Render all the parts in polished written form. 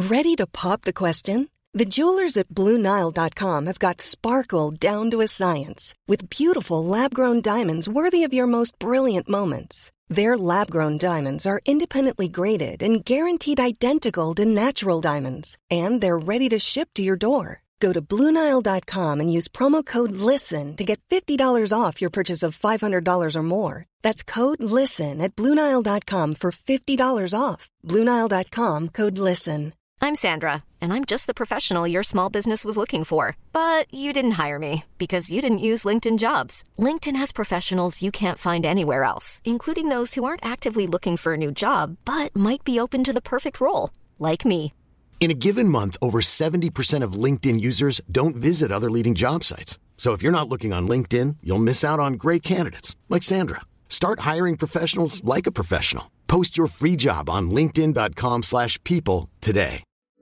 Ready to pop the question? The jewelers at BlueNile.com have got sparkle down to a science with beautiful lab-grown diamonds worthy of your most brilliant moments. Their lab-grown diamonds are independently graded and guaranteed identical to natural diamonds, and they're ready to ship to your door. Go to BlueNile.com and use promo code LISTEN to get $50 off your purchase of $500 or more. That's code LISTEN at BlueNile.com for $50 off. BlueNile.com, code LISTEN. I'm Sandra, and I'm just the professional your small business was looking for. But you didn't hire me because you didn't use LinkedIn Jobs. LinkedIn has professionals you can't find anywhere else, including those who aren't actively looking for a new job, but might be open to the perfect role, like me. In a given month, over 70% of LinkedIn users don't visit other leading job sites. So if you're not looking on LinkedIn, you'll miss out on great candidates like Sandra. Start hiring professionals like a professional. Post your free job on linkedin.com/people today.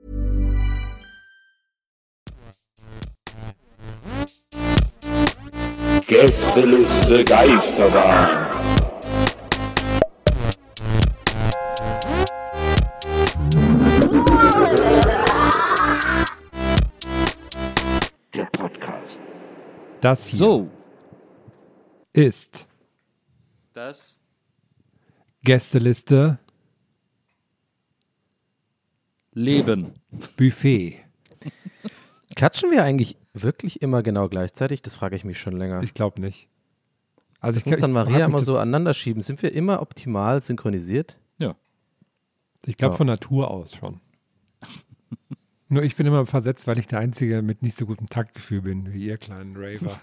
Gästeliste Geisterbahn. Der Podcast. Das hier So, ist das Gästeliste Leben. Buffet. Klatschen wir eigentlich wirklich immer genau gleichzeitig? Das frage ich mich schon länger. Ich glaube nicht. Also Ich muss dann Maria frag mich immer so das- aneinander schieben. Sind wir immer optimal synchronisiert? Ich glaube Ja. von Natur aus schon. Nur ich bin immer versetzt, weil ich der Einzige mit nicht so gutem Taktgefühl bin, wie ihr kleinen Raver.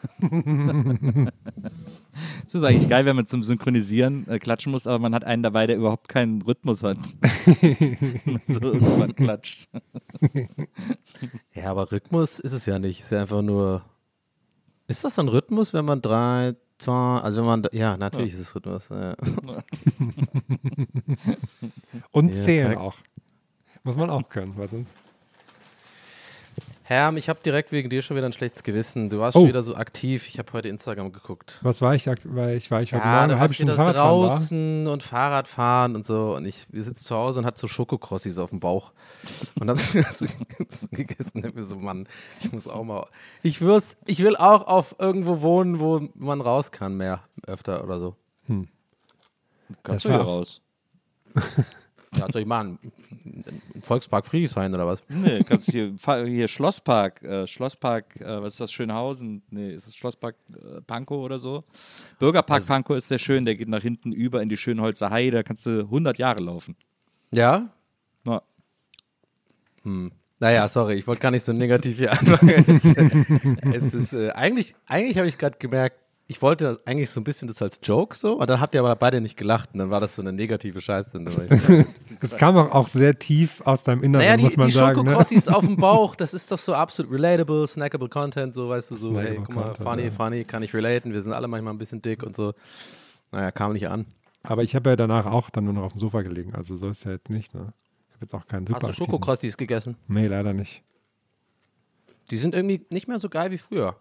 Es ist eigentlich geil, wenn man zum Synchronisieren klatschen muss, aber man hat einen dabei, der überhaupt keinen Rhythmus hat. So irgendwann klatscht. Ja, aber Rhythmus ist es ja nicht. Ist ja einfach nur. Ist das ein Rhythmus, wenn man 3, 2, also wenn man. Ja, natürlich ist es Rhythmus. Ja. Und Ja, zählen korrekt. auch. Muss man auch können, weil sonst. Herm, ich habe direkt wegen dir schon wieder ein schlechtes Gewissen. Du warst Oh. schon wieder so aktiv. Ich habe heute Instagram geguckt. Was war ich? Weil ich heute Ja, Morgen eine du halbe warst Stunde wieder Fahrrad fahren war. draußen und Fahrradfahren und so. Und wir sitzen zu Hause und hat so Schokokrossis auf dem Bauch. Und dann so gegessen. Und mir so, Mann, ich muss auch mal. Ich will auch auf irgendwo wohnen, wo man raus kann, öfter oder so. Kannst Das du hier war- raus? Ja, soll ich machen? Volkspark Friedrichshain oder was? Nee, kannst hier Schlosspark, was ist das, Schönhausen? Nee, ist das Schlosspark Pankow oder so? Bürgerpark Also- Pankow ist sehr schön, der geht nach hinten über in die Schönholzer Heide, da kannst du 100 Jahre laufen. Ja? Ja. Naja, sorry, ich wollte gar nicht so negativ hier anfangen. Eigentlich habe ich gerade gemerkt, ich wollte das eigentlich so ein bisschen das als Joke so, und dann habt ihr aber beide nicht gelacht und dann war das so eine negative Scheiße. Das kam auch sehr tief aus deinem Inneren, Naja, muss man die sagen. Ne? Schokokrossis auf dem Bauch, das ist doch so absolut relatable, snackable Content, so, weißt du, so, hey, Snackable guck mal, Content, funny, kann ich relaten, wir sind alle manchmal ein bisschen dick und so. Naja, kam nicht an. Aber ich habe ja danach auch dann nur noch auf dem Sofa gelegen, also so ist ja jetzt nicht. Ne? Ich habe jetzt auch keinen super. Hast du Schokokrossis gegessen? Nee, leider nicht. Die sind irgendwie nicht mehr so geil wie früher.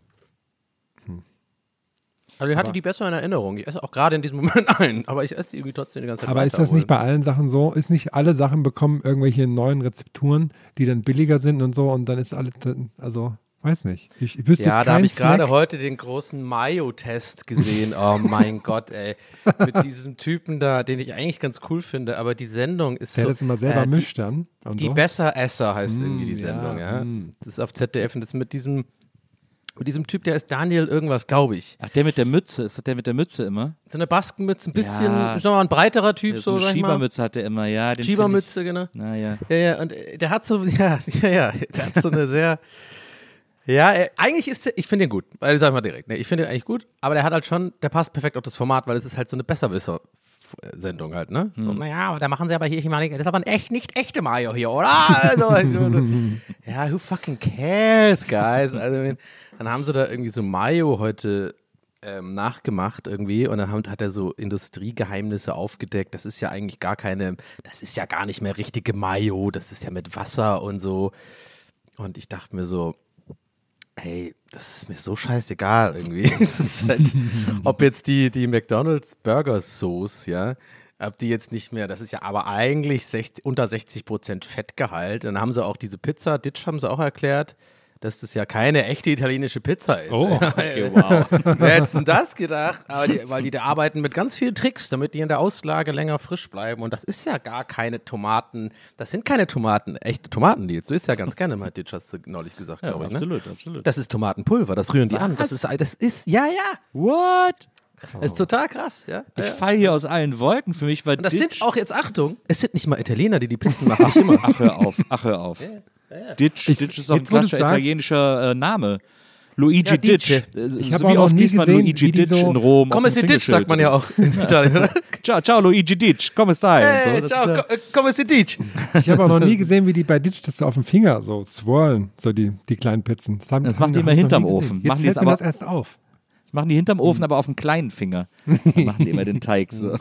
Also ich hatte die besser in Erinnerung. Ich esse auch gerade in diesem Moment ein, aber ich esse die irgendwie trotzdem die ganze Zeit Aber ist das nicht bei allen Sachen so? Ist nicht alle Sachen bekommen irgendwelche neuen Rezepturen, die dann billiger sind und so und dann ist alles, also weiß nicht. Ich wüsste Ja, jetzt da habe keinen ich gerade Snack. heute den großen Mayo-Test gesehen. Oh mein Gott, ey. Mit diesem Typen da, den ich eigentlich ganz cool finde, aber die Sendung ist Der so... das immer selber die- mischt dann. Und Die so. Besseresser heißt irgendwie die Sendung, ja. Das ist auf ZDF und das mit diesem Typ, der ist Daniel irgendwas, glaube ich. Ach, der mit der Mütze, ist das der mit der Mütze immer? So eine Baskenmütze, ein bisschen, Ja. ich sag mal, ein breiterer Typ, Ja, so eine sag ich mal. Schiebermütze hat der immer, ja. Den Schiebermütze, genau. find ich- Naja. Ja, und der hat so, der hat so eine sehr, eigentlich ist der, ich finde den gut, weil ich sag mal direkt, ne, ich finde den eigentlich gut, aber der hat halt schon, der passt perfekt auf das Format, weil es ist halt so eine Besserwisser-Sendung halt, ne? So, naja, aber da machen sie aber hier, das ist aber nicht echte Mayo hier, oder? Also, ja, who fucking cares, guys? Also, dann haben sie da irgendwie so Mayo heute nachgemacht irgendwie und dann hat er so Industriegeheimnisse aufgedeckt. Das ist ja eigentlich das ist ja gar nicht mehr richtige Mayo, das ist ja mit Wasser und so. Und ich dachte mir so, hey, das ist mir so scheißegal irgendwie. Das ist halt, ob jetzt die McDonald's Burger Sauce, ja, Ob die jetzt nicht mehr, das ist ja aber eigentlich unter 60% Fettgehalt. Dann haben sie auch diese Pizza, Ditch haben sie auch erklärt, dass das ja keine echte italienische Pizza ist. Oh, Okay, wow. Wer hätte denn das gedacht? Aber weil die da arbeiten mit ganz vielen Tricks, damit die in der Auslage länger frisch bleiben. Und das ist ja gar keine Tomaten. Das sind keine Tomaten, echte Tomaten, die jetzt. Du isst ja ganz gerne mal Ditch, hast du neulich gesagt, Ja, glaube ich. Ne? absolut. Das Das ist Tomatenpulver, das rühren die an. Das ist, ja. What? Das ist total krass, ja. Ich falle hier aus allen Wolken. Für mich war Und das Ditch. sind auch jetzt, Achtung, es sind nicht mal Italiener, die Pizzen machen, nicht immer. Ach, hör auf. Ditch ist doch ein jetzt, wo du's klassischer sagst- italienischer Name. Luigi Ja, Ditch. Dice. Ich So habe wie auch noch oft nie liest man gesehen, Luigi wie die Ditch so- in Rom. Come auf si dem Ditch, sagt man ja auch in Italien, oder? Ciao, Luigi Ditch. Come stai? Hey, So, das ciao, ist, come si Ditch. Ich habe auch noch nie gesehen, wie die bei Ditch das so auf dem Finger so swirlen, so die kleinen Pizzen. Das machen die immer hinterm Ofen. Jetzt Machen die fällt jetzt mir aber- das erst auf. das machen die hinterm Ofen, aber auf dem kleinen Finger. Dann machen die immer den Teig. So.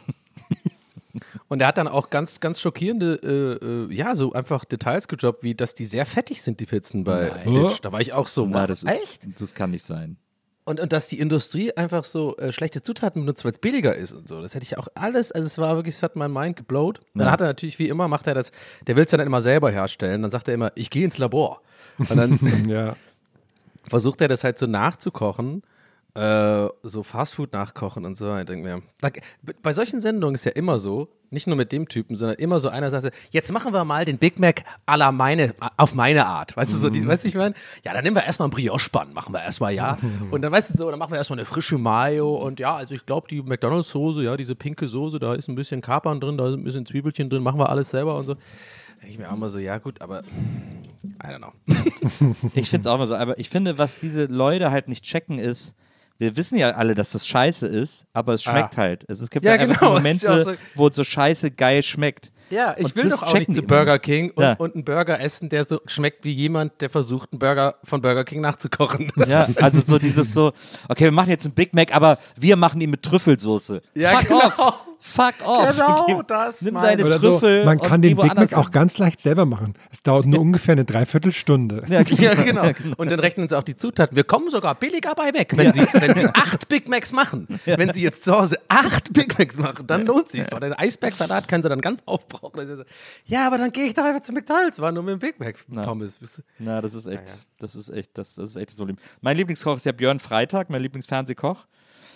Und er hat dann auch ganz, ganz schockierende, so einfach Details gedroppt, wie dass die sehr fettig sind, die Pizzen bei Ditch. Da war ich auch so, Na, wow, das echt? das kann nicht sein. Und dass die Industrie einfach so schlechte Zutaten benutzt, weil es billiger ist und so. Das hätte ich auch alles, also es war wirklich, es hat mein Mind geblowt. Dann hat er natürlich, wie immer, macht er das, der will es dann immer selber herstellen. Dann sagt er immer, ich gehe ins Labor. Und dann Ja. versucht er das halt so nachzukochen, so Fastfood nachkochen und so. Ich denke mir, bei solchen Sendungen ist ja immer so, nicht nur mit dem Typen, sondern immer so einer sagt, so, jetzt machen wir mal den Big Mac auf meine Art. Weißt du, so, weißt du, ich meine? Ja, dann nehmen wir erstmal einen Brioche-Bun, machen wir erstmal, ja. Und dann, weißt du so, dann machen wir erstmal eine frische Mayo und ja, also ich glaube, die McDonalds-Soße, ja, diese pinke Soße, da ist ein bisschen Kapern drin, da ist ein bisschen Zwiebelchen drin, machen wir alles selber und so. Da denke ich mir auch immer so, ja gut, aber I don't know. Ich finde es auch mal so, aber ich finde, was diese Leute halt nicht checken ist, wir wissen ja alle, dass das scheiße ist, aber es schmeckt halt. Es gibt Ja, ja einfach genau, die das ist Momente, ja auch so- wo es so scheiße geil schmeckt. Ja, ich Und will das doch auch nicht checken zu die immer Burger nicht. King Ja. und einen Burger essen, der so schmeckt wie jemand, der versucht, einen Burger von Burger King nachzukochen. Ja, also so dieses so, okay, wir machen jetzt einen Big Mac, aber wir machen ihn mit Trüffelsoße. Ja, Fuck genau. off! Fuck off! Genau, das Nimm meine deine Oder Trüffel so, man und kann geh den Big woanders Mac auch hin. ganz leicht selber machen. Es dauert nur ungefähr eine Dreiviertelstunde. Ja, Ja, genau. Und dann rechnen sie auch die Zutaten. Wir kommen sogar billiger bei weg, wenn sie 8 Big Macs machen. Wenn sie jetzt zu Hause 8 Big Macs machen, dann lohnt sich's. Oder den Eisbergsalat können sie dann ganz aufbrauchen. Ja, aber dann gehe ich doch einfach zu McDonald's, war nur mit dem Big Mac Pommes. Na, das ist echt, das ist echt das Problem. Mein Lieblingskoch ist ja Björn Freitag, mein Lieblingsfernsehkoch.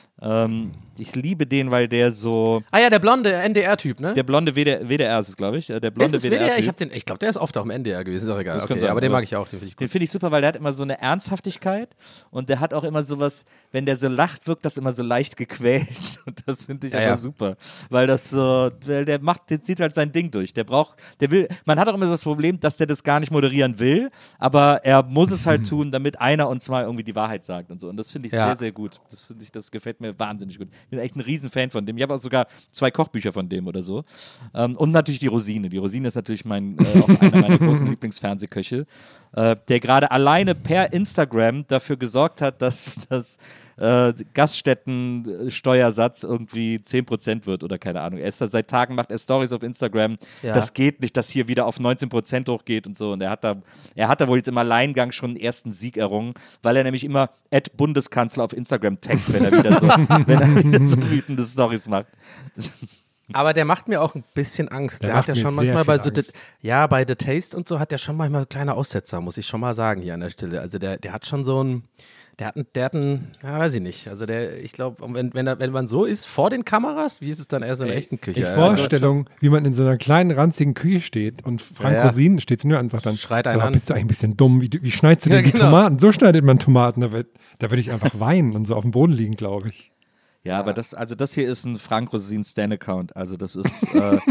Ich liebe den, weil der so, Ah ja, der blonde NDR-Typ, ne? der blonde WDR ist es, glaube ich. Der ist blonde es WDR? WDR-Typ. Ich glaube, der ist oft auch im NDR gewesen, ist auch egal. Das kann Okay, sein, aber den aber mag ich auch, den finde ich Den gut. finde ich super, weil der hat immer so eine Ernsthaftigkeit und der hat auch immer sowas, wenn der so lacht, wirkt das immer so leicht gequält und das finde ich Ja, einfach ja. super, weil das so, der zieht halt sein Ding durch, man hat auch immer so das Problem, dass der das gar nicht moderieren will, aber er muss es halt tun, damit einer und zwei irgendwie die Wahrheit sagt und so und das finde ich Ja. sehr, sehr gut, das gefällt mir wahnsinnig gut. Ich bin echt ein Riesenfan von dem, ich habe auch sogar 2 Kochbücher von dem oder so und natürlich die Rosine ist natürlich auch einer meiner großen Lieblingsfernsehköche, der gerade alleine per Instagram dafür gesorgt hat, dass das Gaststättensteuersatz irgendwie 10% wird oder keine Ahnung. Seit Tagen macht er Stories auf Instagram. Ja. Das geht nicht, dass hier wieder auf 19% hochgeht und so. Und er hat da wohl jetzt im Alleingang schon einen ersten Sieg errungen, weil er nämlich immer @Bundeskanzler auf Instagram taggt, wenn er wieder so wütende Stories macht. Aber der macht mir auch ein bisschen Angst. Der hat macht ja mir schon sehr manchmal bei viel so, Angst. bei The Taste und so hat der schon manchmal kleine Aussetzer, muss ich schon mal sagen hier an der Stelle. Also der hat schon so ein, der hat einen, ja, weiß ich nicht. Also ich glaube, wenn man so ist vor den Kameras, wie ist es dann erst in der echten Küche? Die Ja, Vorstellung, wie man in so einer kleinen, ranzigen Küche steht und Frank Ja, ja. Rosin steht nur einfach dann, Schreit sag einen mal, an. bist du eigentlich ein bisschen dumm? Wie schneidest du Ja, denn die genau. Tomaten? So schneidet man Tomaten. Da würde ich einfach weinen und so auf dem Boden liegen, glaube ich. Ja, aber das hier ist ein Frank Rosin Stan-Account. Also das ist,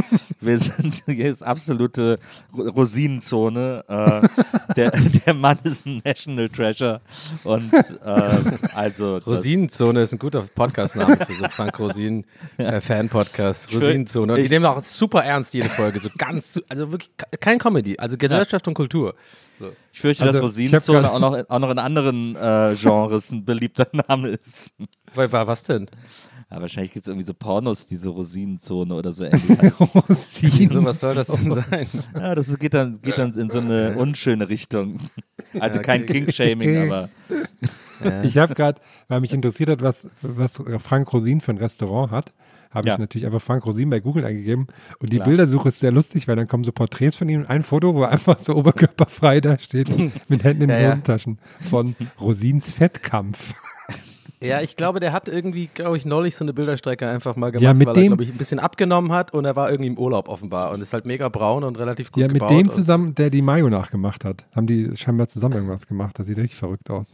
hier ist absolute Rosinenzone. Der Mann ist ein National Treasure. Und also Rosinenzone ist ein guter Podcast-Name für so Frank Rosin Fan-Podcast. Rosinenzone. Und die nehmen auch super ernst jede Folge. So ganz, also wirklich kein Comedy. Also Gesellschaft und Kultur. So. Ich fürchte, Also, dass ich hab Rosinenzone grad- auch noch in anderen Genres ein beliebter Name ist. Was denn? Ja, wahrscheinlich gibt es irgendwie so Pornos, diese Rosinenzone oder so ähnlich heißen. Wieso, was soll das denn sein? Ja, das geht dann in so eine unschöne Richtung. Also Ja, kein okay. Kink-Shaming, aber Ich habe gerade, weil mich interessiert hat, was Frank Rosin für ein Restaurant hat, habe ich natürlich einfach Frank Rosin bei Google eingegeben. Und die Bildersuche ist sehr lustig, weil dann kommen so Porträts von ihm und ein Foto, wo er einfach so oberkörperfrei da steht, mit Händen in den Hosentaschen, von Rosins Fettkampf. Ja, ich glaube, der hat irgendwie, neulich so eine Bilderstrecke einfach mal gemacht, weil er, glaube ich, ein bisschen abgenommen hat und er war irgendwie im Urlaub offenbar und ist halt mega braun und relativ gut gebaut. Ja, mit dem zusammen, der die Mayo nachgemacht hat. Haben die scheinbar zusammen irgendwas gemacht. Das sieht richtig verrückt aus.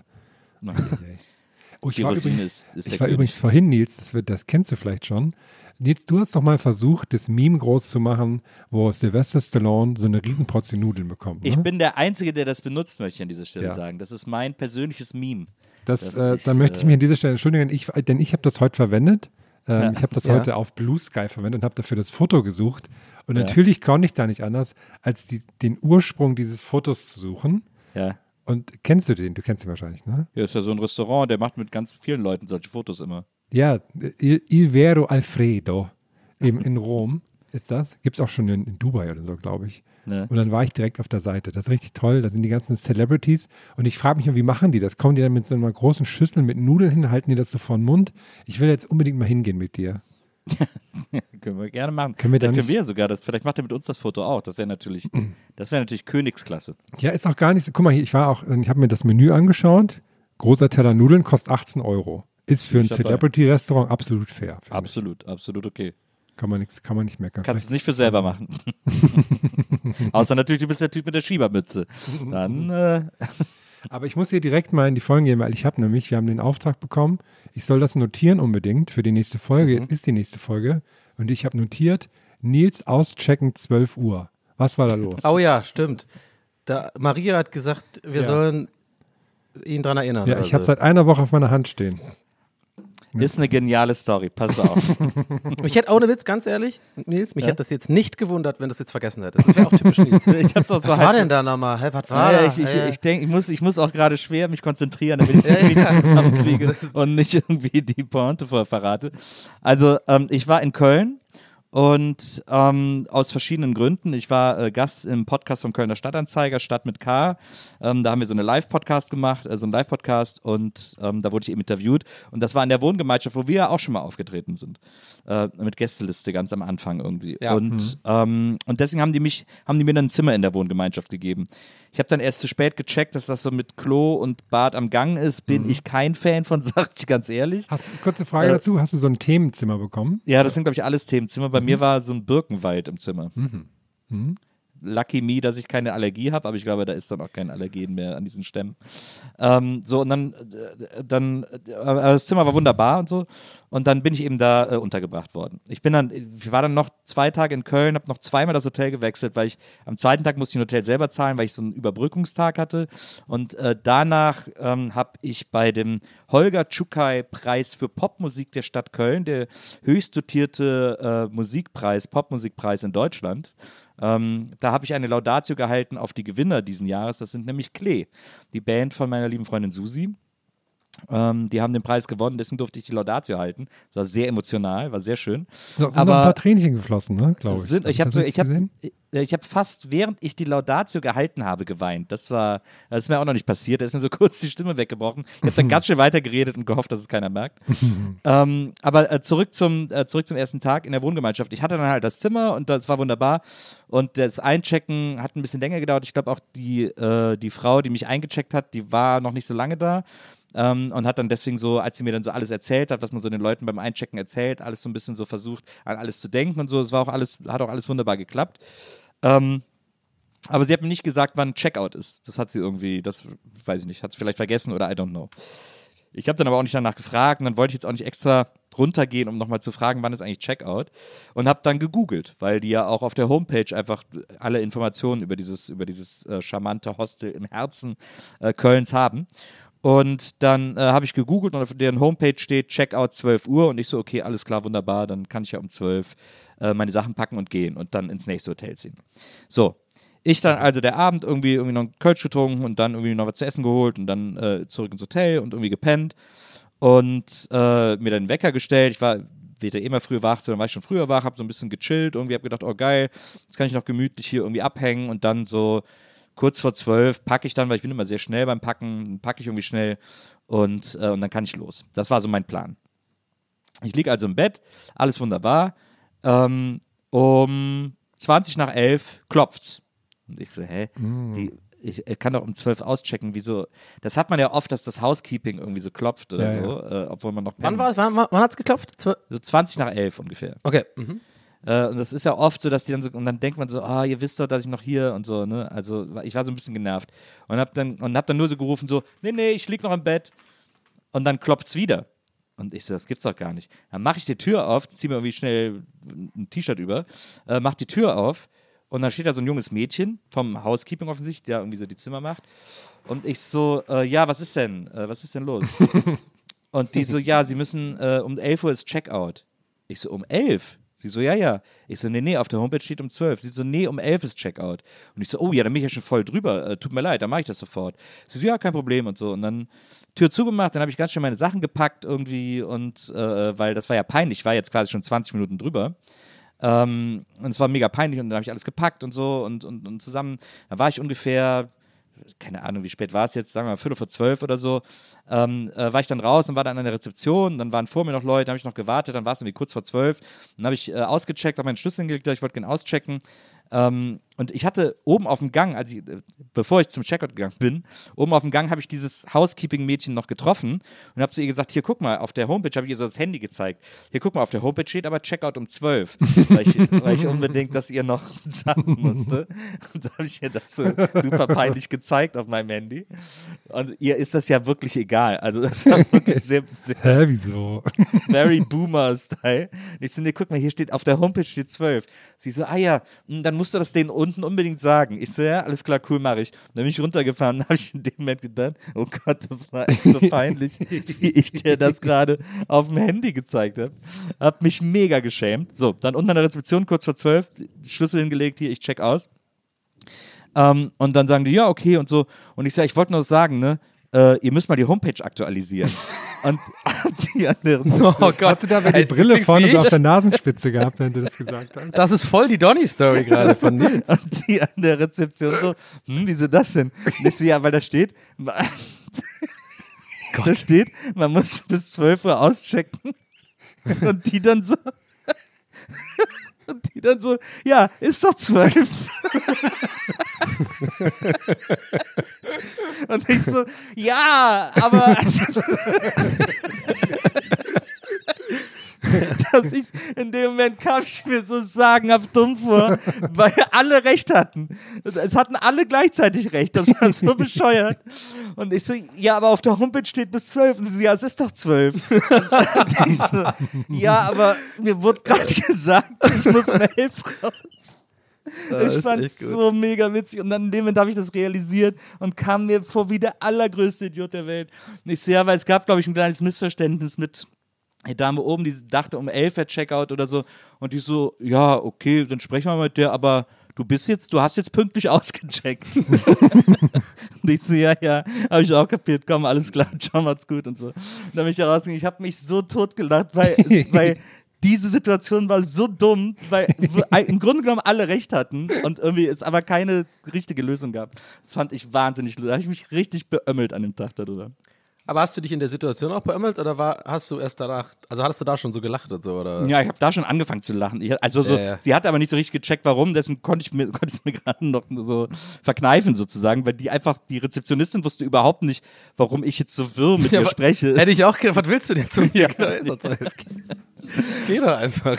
Oh, ich war übrigens vorhin, Nils, das kennst du vielleicht schon. Nils, du hast doch mal versucht, das Meme groß zu machen, wo Sylvester Stallone so eine Riesenportion Nudeln bekommt. Ne? Ich bin der Einzige, der das benutzt, möchte ich an dieser Stelle sagen. Das ist mein persönliches Meme. Dann möchte ich mich an dieser Stelle entschuldigen, denn ich habe das heute verwendet. Ich habe das heute auf Blue Sky verwendet und habe dafür das Foto gesucht. Und natürlich konnte ich da nicht anders, als den Ursprung dieses Fotos zu suchen. Ja. Und kennst du den? Du kennst ihn wahrscheinlich, ne? Ja, ist ja so ein Restaurant, der macht mit ganz vielen Leuten solche Fotos immer. Ja, Il Vero Alfredo, eben in Rom ist das. Gibt es auch schon in Dubai oder so, glaube ich. Ne. Und dann war ich direkt auf der Seite. Das ist richtig toll. Da sind die ganzen Celebrities. Und ich frage mich, wie machen die das? Kommen die dann mit so einer großen Schüssel mit Nudeln hin, halten die das so vor den Mund? Ich will jetzt unbedingt mal hingehen mit dir. Können wir gerne machen. Können wir ja sogar vielleicht macht er mit uns das Foto auch. Das wäre natürlich Königsklasse. Ja, ist auch gar nicht so. Guck mal hier, ich habe mir das Menü angeschaut. Großer Teller Nudeln kostet 18 €. Ist für ein Celebrity-Restaurant absolut fair. Absolut okay. Kann man nicht meckern. Kannst es nicht für selber machen. Außer natürlich, du bist der Typ mit der Schiebermütze. Dann Aber ich muss hier direkt mal in die Folgen gehen, weil wir haben den Auftrag bekommen, ich soll das notieren unbedingt für die nächste Folge. Jetzt ist die nächste Folge und ich habe notiert, Nils auschecken 12 Uhr. Was war da los? Oh ja, stimmt. Maria hat gesagt, wir sollen ihn dran erinnern. Ja, ich habe seit einer Woche auf meiner Hand stehen. Ist eine geniale Story, pass auf. Ich hätte ohne Witz, ganz ehrlich, Nils, mich hätte das jetzt nicht gewundert, wenn du es jetzt vergessen hättest. Das wäre auch typisch Nils. Ich hab's auch so was war denn da nochmal? Was war da? Ich denke, ich muss auch gerade schwer mich konzentrieren, damit ich es irgendwie zusammenkriege und nicht irgendwie die Pointe verrate. Also, ich war in Köln. Und aus verschiedenen Gründen. Ich war Gast im Podcast vom Kölner Stadtanzeiger, Stadt mit K. Da haben wir so eine Live-Podcast gemacht, so einen Live-Podcast und da wurde ich eben interviewt. Und das war in der Wohngemeinschaft, wo wir ja auch schon mal aufgetreten sind. Mit Gästeliste ganz am Anfang irgendwie. Ja. Und deswegen haben die mir dann ein Zimmer in der Wohngemeinschaft gegeben. Ich habe dann erst zu spät gecheckt, dass das so mit Klo und Bad am Gang ist. Bin ich kein Fan von, sag ich ganz ehrlich. Kurze Frage dazu, hast du so ein Themenzimmer bekommen? Ja, das sind, glaube ich, alles Themenzimmer. Bei mir war so ein Birkenwald im Zimmer. Lucky me, dass ich keine Allergie habe, aber ich glaube, da ist dann auch kein Allergen mehr an diesen Stämmen. Und dann das Zimmer war wunderbar und so. Und dann bin ich eben da untergebracht worden. Ich war dann noch 2 Tage in Köln, habe noch zweimal das Hotel gewechselt, weil ich am 2. Tag musste ich ein Hotel selber zahlen, weil ich so einen Überbrückungstag hatte. Und danach habe ich bei dem Holger Czukay-Preis für Popmusik der Stadt Köln, der höchst dotierte Popmusikpreis in Deutschland, da habe ich eine Laudatio gehalten auf die Gewinner diesen Jahres. Das sind nämlich Klee, die Band von meiner lieben Freundin Susi. Die haben den Preis gewonnen, deswegen durfte ich die Laudatio halten. Das war sehr emotional, war sehr schön. Sind aber noch ein paar Tränchen geflossen, ne, glaube ich. Ich habe fast, während ich die Laudatio gehalten habe, geweint. Das ist mir auch noch nicht passiert. Da ist mir so kurz die Stimme weggebrochen. Ich habe dann ganz schön weitergeredet und gehofft, dass es keiner merkt. Aber zurück zum ersten Tag in der Wohngemeinschaft. Ich hatte dann halt das Zimmer und das war wunderbar. Und das Einchecken hat ein bisschen länger gedauert. Ich glaube auch die Frau, die mich eingecheckt hat, die war noch nicht so lange da. Und hat dann deswegen so, als sie mir dann so alles erzählt hat, was man so den Leuten beim Einchecken erzählt, alles so ein bisschen so versucht, an alles zu denken und so. Es hat auch alles wunderbar geklappt. Aber sie hat mir nicht gesagt, wann Checkout ist. Das hat sie irgendwie, weiß ich nicht, hat sie vielleicht vergessen oder I don't know. Ich habe dann aber auch nicht danach gefragt und dann wollte ich jetzt auch nicht extra runtergehen, um nochmal zu fragen, wann ist eigentlich Checkout, und habe dann gegoogelt, weil die ja auch auf der Homepage einfach alle Informationen über dieses charmante Hostel im Herzen Kölns haben. Und dann habe ich gegoogelt und auf deren Homepage steht Checkout 12 Uhr und ich so, okay, alles klar, wunderbar, dann kann ich ja um 12 meine Sachen packen und gehen und dann ins nächste Hotel ziehen. So, ich dann also der Abend irgendwie noch einen Kölsch getrunken und dann irgendwie noch was zu essen geholt und dann zurück ins Hotel und irgendwie gepennt und mir dann einen Wecker gestellt. Ich war weder immer früh wach, sondern war ich schon früher wach, habe so ein bisschen gechillt, irgendwie habe gedacht, oh geil, jetzt kann ich noch gemütlich hier irgendwie abhängen und dann so kurz vor 12 packe ich dann, weil ich bin immer sehr schnell beim Packen, packe ich irgendwie schnell und dann kann ich los. Das war so mein Plan. Ich liege also im Bett, alles wunderbar. Um 20 nach 11 klopft's. Und ich so, ich kann doch um 12 auschecken, wieso? Das hat man ja oft, dass das Housekeeping irgendwie so klopft oder so, obwohl man noch pennt. Wann hat's geklopft? So 20 nach 11 ungefähr. Okay. Und das ist ja oft so, dass die dann so, und dann denkt man so, ihr wisst doch, dass ich noch hier und so, ne? Also ich war so ein bisschen genervt. Und hab dann nur so gerufen, so, nee, ich lieg noch im Bett. Und dann klopft's wieder. Und ich so, das gibt's doch gar nicht. Dann mache ich die Tür auf, ziehe mir irgendwie schnell ein T-Shirt über, mach die Tür auf und dann steht da so ein junges Mädchen vom Housekeeping offensichtlich, der irgendwie so die Zimmer macht. Und ich so, was ist denn? Was ist denn los? Und die so, ja, sie müssen, um 11 Uhr ist Checkout. Ich so, um 11? Sie so, ja. Ich so, nee, auf der Homepage steht um 12. Sie so, nee, um 11 ist Checkout. Und ich so, oh ja, dann bin ich ja schon voll drüber. Tut mir leid, dann mache ich das sofort. Sie so, ja, kein Problem und so. Und dann Tür zugemacht, dann habe ich ganz schnell meine Sachen gepackt irgendwie und weil das war ja peinlich, ich war jetzt quasi schon 20 Minuten drüber. Und es war mega peinlich und dann habe ich alles gepackt und so und zusammen, da war ich ungefähr, keine Ahnung, wie spät war es jetzt, sagen wir mal 11:45 oder so, war ich dann raus und war dann an der Rezeption, dann waren vor mir noch Leute, dann habe ich noch gewartet, dann war es irgendwie kurz vor 12, dann habe ich ausgecheckt, habe meinen Schlüssel hingelegt, ich wollte gerne auschecken. Und ich hatte oben auf dem Gang, bevor ich zum Checkout gegangen bin, oben auf dem Gang habe ich dieses Housekeeping-Mädchen noch getroffen und habe zu ihr gesagt, hier guck mal, auf der Homepage, habe ich ihr so das Handy gezeigt, hier guck mal, auf der Homepage steht aber Checkout um 12, weil ich unbedingt das ihr noch sagen musste. Und da habe ich ihr das so super peinlich gezeigt auf meinem Handy. Und ihr ist das ja wirklich egal. Also das war wirklich sehr wieso? Very Boomer-Style. Ich so, nee, guck mal, hier steht, auf der Homepage steht 12. Sie so, ja, dann musst du das denen unten unbedingt sagen. Ich so, ja, alles klar, cool, mache ich. Dann bin ich runtergefahren, habe ich in dem Moment gedacht, oh Gott, das war echt so peinlich, wie ich dir das gerade auf dem Handy gezeigt habe. Hab mich mega geschämt. So, dann unten an der Rezeption, kurz vor 12, Schlüssel hingelegt, hier, ich check aus. Und dann sagen die, ja, okay und so. Und ich sage, ich wollte nur sagen, ne, ihr müsst mal die Homepage aktualisieren. Und die anderen. Oh Gott, hast du da die Brille vorne so auf der Nasenspitze gehabt, wenn du das gesagt hast? Das ist voll die Donny-Story gerade von Nils. Und die an der Rezeption so, wieso das denn? Und ich so, ja, weil da steht, man muss bis 12 Uhr auschecken. Und die dann so, ja, ist doch 12. Und ich so, ja, aber dass ich in dem Moment kam ich mir so sagenhaft dumm vor, weil alle recht hatten. Es hatten alle gleichzeitig recht. Das war so bescheuert. Und ich so, ja, aber auf der Homepage steht bis 12. Und sie so, ja, es ist doch 12. Und ich so, ja, aber mir wurde gerade gesagt, ich muss um 11 raus. Ich fand es so mega witzig und dann in dem Moment habe ich das realisiert und kam mir vor wie der allergrößte Idiot der Welt. Und ich so, ja, weil es gab, glaube ich, ein kleines Missverständnis mit der Dame oben, die dachte um 11 wäre Checkout oder so und die so, ja, okay, dann sprechen wir mit der, aber du hast jetzt pünktlich ausgecheckt. Und ich so, ja, habe ich auch kapiert, komm, alles klar, ciao, macht's gut und so. Und dann bin ich da rausgegangen, ich habe mich so totgelacht, weil diese Situation war so dumm, weil im Grunde genommen alle recht hatten und irgendwie es aber keine richtige Lösung gab. Das fand ich wahnsinnig lustig. Da habe ich mich richtig beömmelt an dem Tag darüber. Aber hast du dich in der Situation auch beömmelt oder hast du erst danach, also hattest du da schon so gelacht und so? Oder? Ja, ich habe da schon angefangen zu lachen. Sie hat aber nicht so richtig gecheckt, warum, deswegen konnte ich es mir gerade noch so verkneifen sozusagen, weil die Rezeptionistin wusste überhaupt nicht, warum ich jetzt so wirr mit ihr spreche. Hätte ich auch gedacht, was willst du denn zu mir? Geh doch einfach.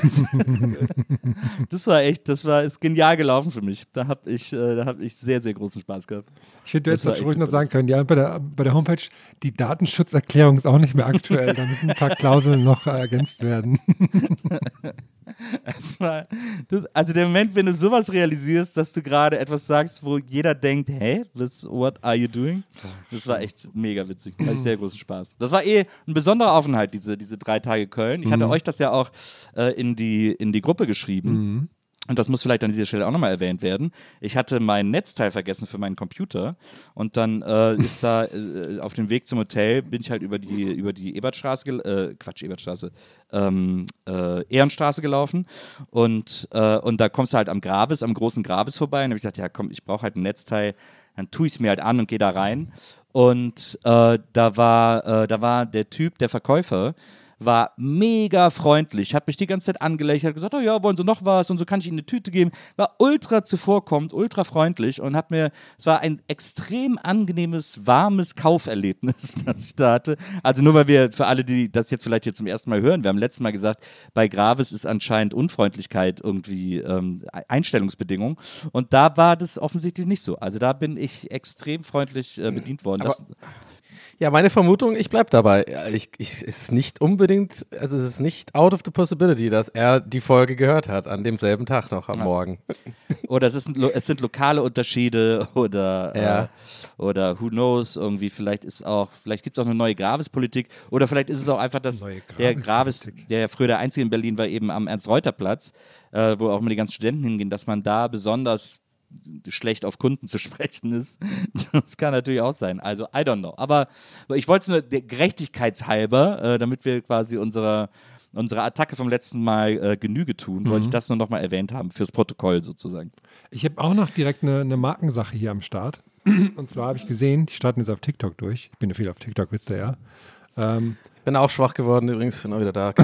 Das ist genial gelaufen für mich. Da hab ich sehr, sehr großen Spaß gehabt. Ich finde, du hättest ruhig noch sagen können, ja, bei der Homepage, die Datenschutzerklärung ist auch nicht mehr aktuell. Da müssen ein paar Klauseln noch ergänzt werden. Also der Moment, wenn du sowas realisierst, dass du gerade etwas sagst, wo jeder denkt, hey, what are you doing? Das war echt mega witzig. Da hatte ich sehr großen Spaß. Das war ein besonderer Aufenthalt, diese 3 Tage Köln. Ich hatte euch das ja auch in die Gruppe geschrieben. und das muss vielleicht an dieser Stelle auch nochmal erwähnt werden, ich hatte mein Netzteil vergessen für meinen Computer und dann ist da auf dem Weg zum Hotel, bin ich halt über die Ebertstraße, Ehrenstraße gelaufen und da kommst du halt am großen Gravis vorbei und habe ich gedacht, ja komm, ich brauche halt ein Netzteil, dann tue ich es mir halt an und gehe da rein und da war der Typ, der Verkäufer, war mega freundlich, hat mich die ganze Zeit angelächelt, hat gesagt, oh ja, wollen Sie noch was und so kann ich Ihnen eine Tüte geben, war ultra zuvorkommend, ultra freundlich und es war ein extrem angenehmes, warmes Kauferlebnis, das ich da hatte. Also nur weil wir, für alle, die das jetzt vielleicht hier zum ersten Mal hören, wir haben letztes Mal gesagt, bei Gravis ist anscheinend Unfreundlichkeit irgendwie Einstellungsbedingung und da war das offensichtlich nicht so. Also da bin ich extrem freundlich bedient worden. Ja, meine Vermutung, ich bleib dabei. Es ist nicht unbedingt, also es ist nicht out of the possibility, dass er die Folge gehört hat, an demselben Tag noch am Morgen. Oder es sind lokale Unterschiede oder who knows, irgendwie vielleicht gibt es auch eine neue Gravis-Politik oder vielleicht ist es auch einfach, dass der Gravis, der ja früher der Einzige in Berlin war, eben am Ernst-Reuter-Platz, wo auch immer die ganzen Studenten hingehen, dass man da besonders schlecht auf Kunden zu sprechen ist. Das kann natürlich auch sein. Also, I don't know. Aber ich wollte es nur gerechtigkeitshalber, damit wir quasi unserer Attacke vom letzten Mal Genüge tun, wollte ich das nur noch mal erwähnt haben, fürs Protokoll sozusagen. Ich habe auch noch direkt eine Markensache hier am Start. Und zwar habe ich gesehen, die starten jetzt auf TikTok durch. Ich bin ja viel auf TikTok, wisst ihr ja. Bin auch schwach geworden übrigens, bin auch wieder da.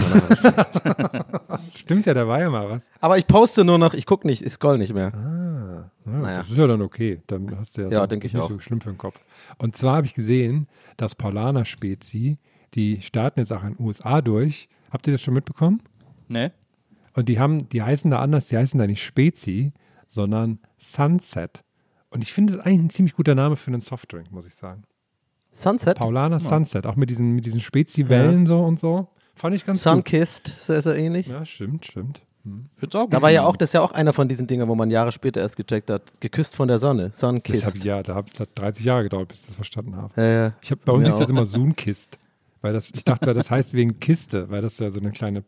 Das stimmt ja, da war ja mal was. Aber ich poste nur noch, ich gucke nicht, ich scroll nicht mehr. Das ist ja dann okay. Dann hast du ja denke ich nicht auch. so schlimm für den Kopf. Und zwar habe ich gesehen, dass Paulaner Spezi, die starten jetzt auch in den USA durch. Habt ihr das schon mitbekommen? Nee. Und die heißen da anders, die heißen da nicht Spezi, sondern Sunset. Und ich finde das eigentlich ein ziemlich guter Name für einen Softdrink, muss ich sagen. Sunset? Paulaner Sunset, auch mit diesen Spezi-Wellen so und so. Fand ich ganz gut. Sunkissed, sehr, sehr ähnlich. Ja, stimmt. Find's auch gut. Da war ja auch, das ist ja auch einer von diesen Dingen, wo man Jahre später erst gecheckt hat. Geküsst von der Sonne, Sunkissed. Das hat 30 Jahre gedauert, bis ich das verstanden habe. Ja. Bei uns ist das immer Soon-Kist. Ich dachte, das heißt wegen Kiste, weil das ja so eine kleine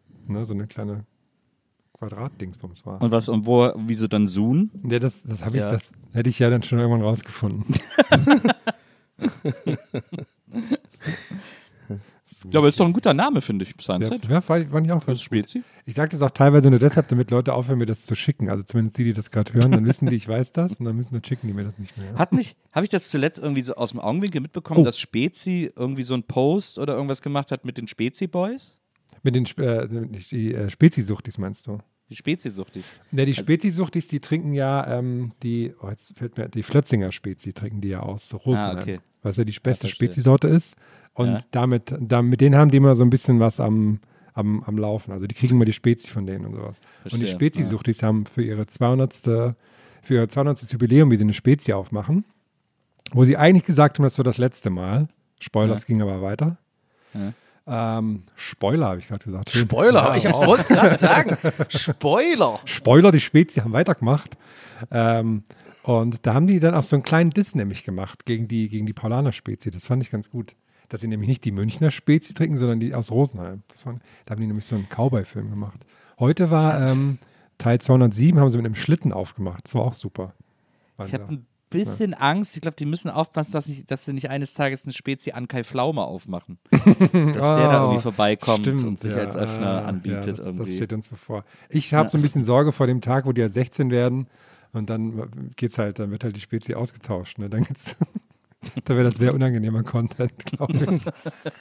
Quadratdingsbums war. Und wieso dann Soon? Ja, das hätte ich ja dann schon irgendwann rausgefunden. Ja, aber ist doch ein guter Name, finde ich, Sunset. Ja, fand ich auch. Das ist Spezi. Ich sage das auch teilweise nur deshalb, damit Leute aufhören, mir das zu schicken. Also zumindest die das gerade hören, dann wissen die, ich weiß das und dann schicken die mir das nicht mehr. Habe ich das zuletzt irgendwie so aus dem Augenwinkel mitbekommen, dass Spezi irgendwie so einen Post oder irgendwas gemacht hat mit den Spezi-Boys? Mit den Spezi-Suchtis meinst du? Die Spezi-Suchtis. Ja, die Spezi-Suchtis, die trinken ja die Flötzinger Spezi trinken die ja aus Rosenheim. Okay. Was ja die beste Spezi-Sorte ist. Und mit denen haben die immer so ein bisschen was am Laufen. Also die kriegen immer die Spezi von denen und sowas. Verstehe. Und die Spezi-Suchtis haben für ihr 200. Jubiläum, wie sie eine Spezi aufmachen, wo sie eigentlich gesagt haben, das war das letzte Mal. Spoiler, es ging aber weiter. Ja. Spoiler, habe ich gerade gesagt. Spoiler, ich wollte es gerade sagen. Spoiler, die Spezi haben weitergemacht. Und da haben die dann auch so einen kleinen Diss nämlich gemacht gegen die Paulaner Spezi. Das fand ich ganz gut. Dass sie nämlich nicht die Münchner Spezi trinken, sondern die aus Rosenheim. Da haben die nämlich so einen Cowboy-Film gemacht. Heute war Teil 207, haben sie mit einem Schlitten aufgemacht. Das war auch super. Ich habe ein bisschen Angst. Ich glaube, die müssen aufpassen, dass sie nicht eines Tages eine Spezi an Kai Pflaume aufmachen. Dass der da irgendwie vorbeikommt und sich als Öffner anbietet. Das steht uns bevor. Ich habe so ein bisschen Sorge vor dem Tag, wo die halt 16 werden und dann dann wird halt die Spezi ausgetauscht. Ne? Dann da wäre das sehr unangenehmer Content, glaube ich.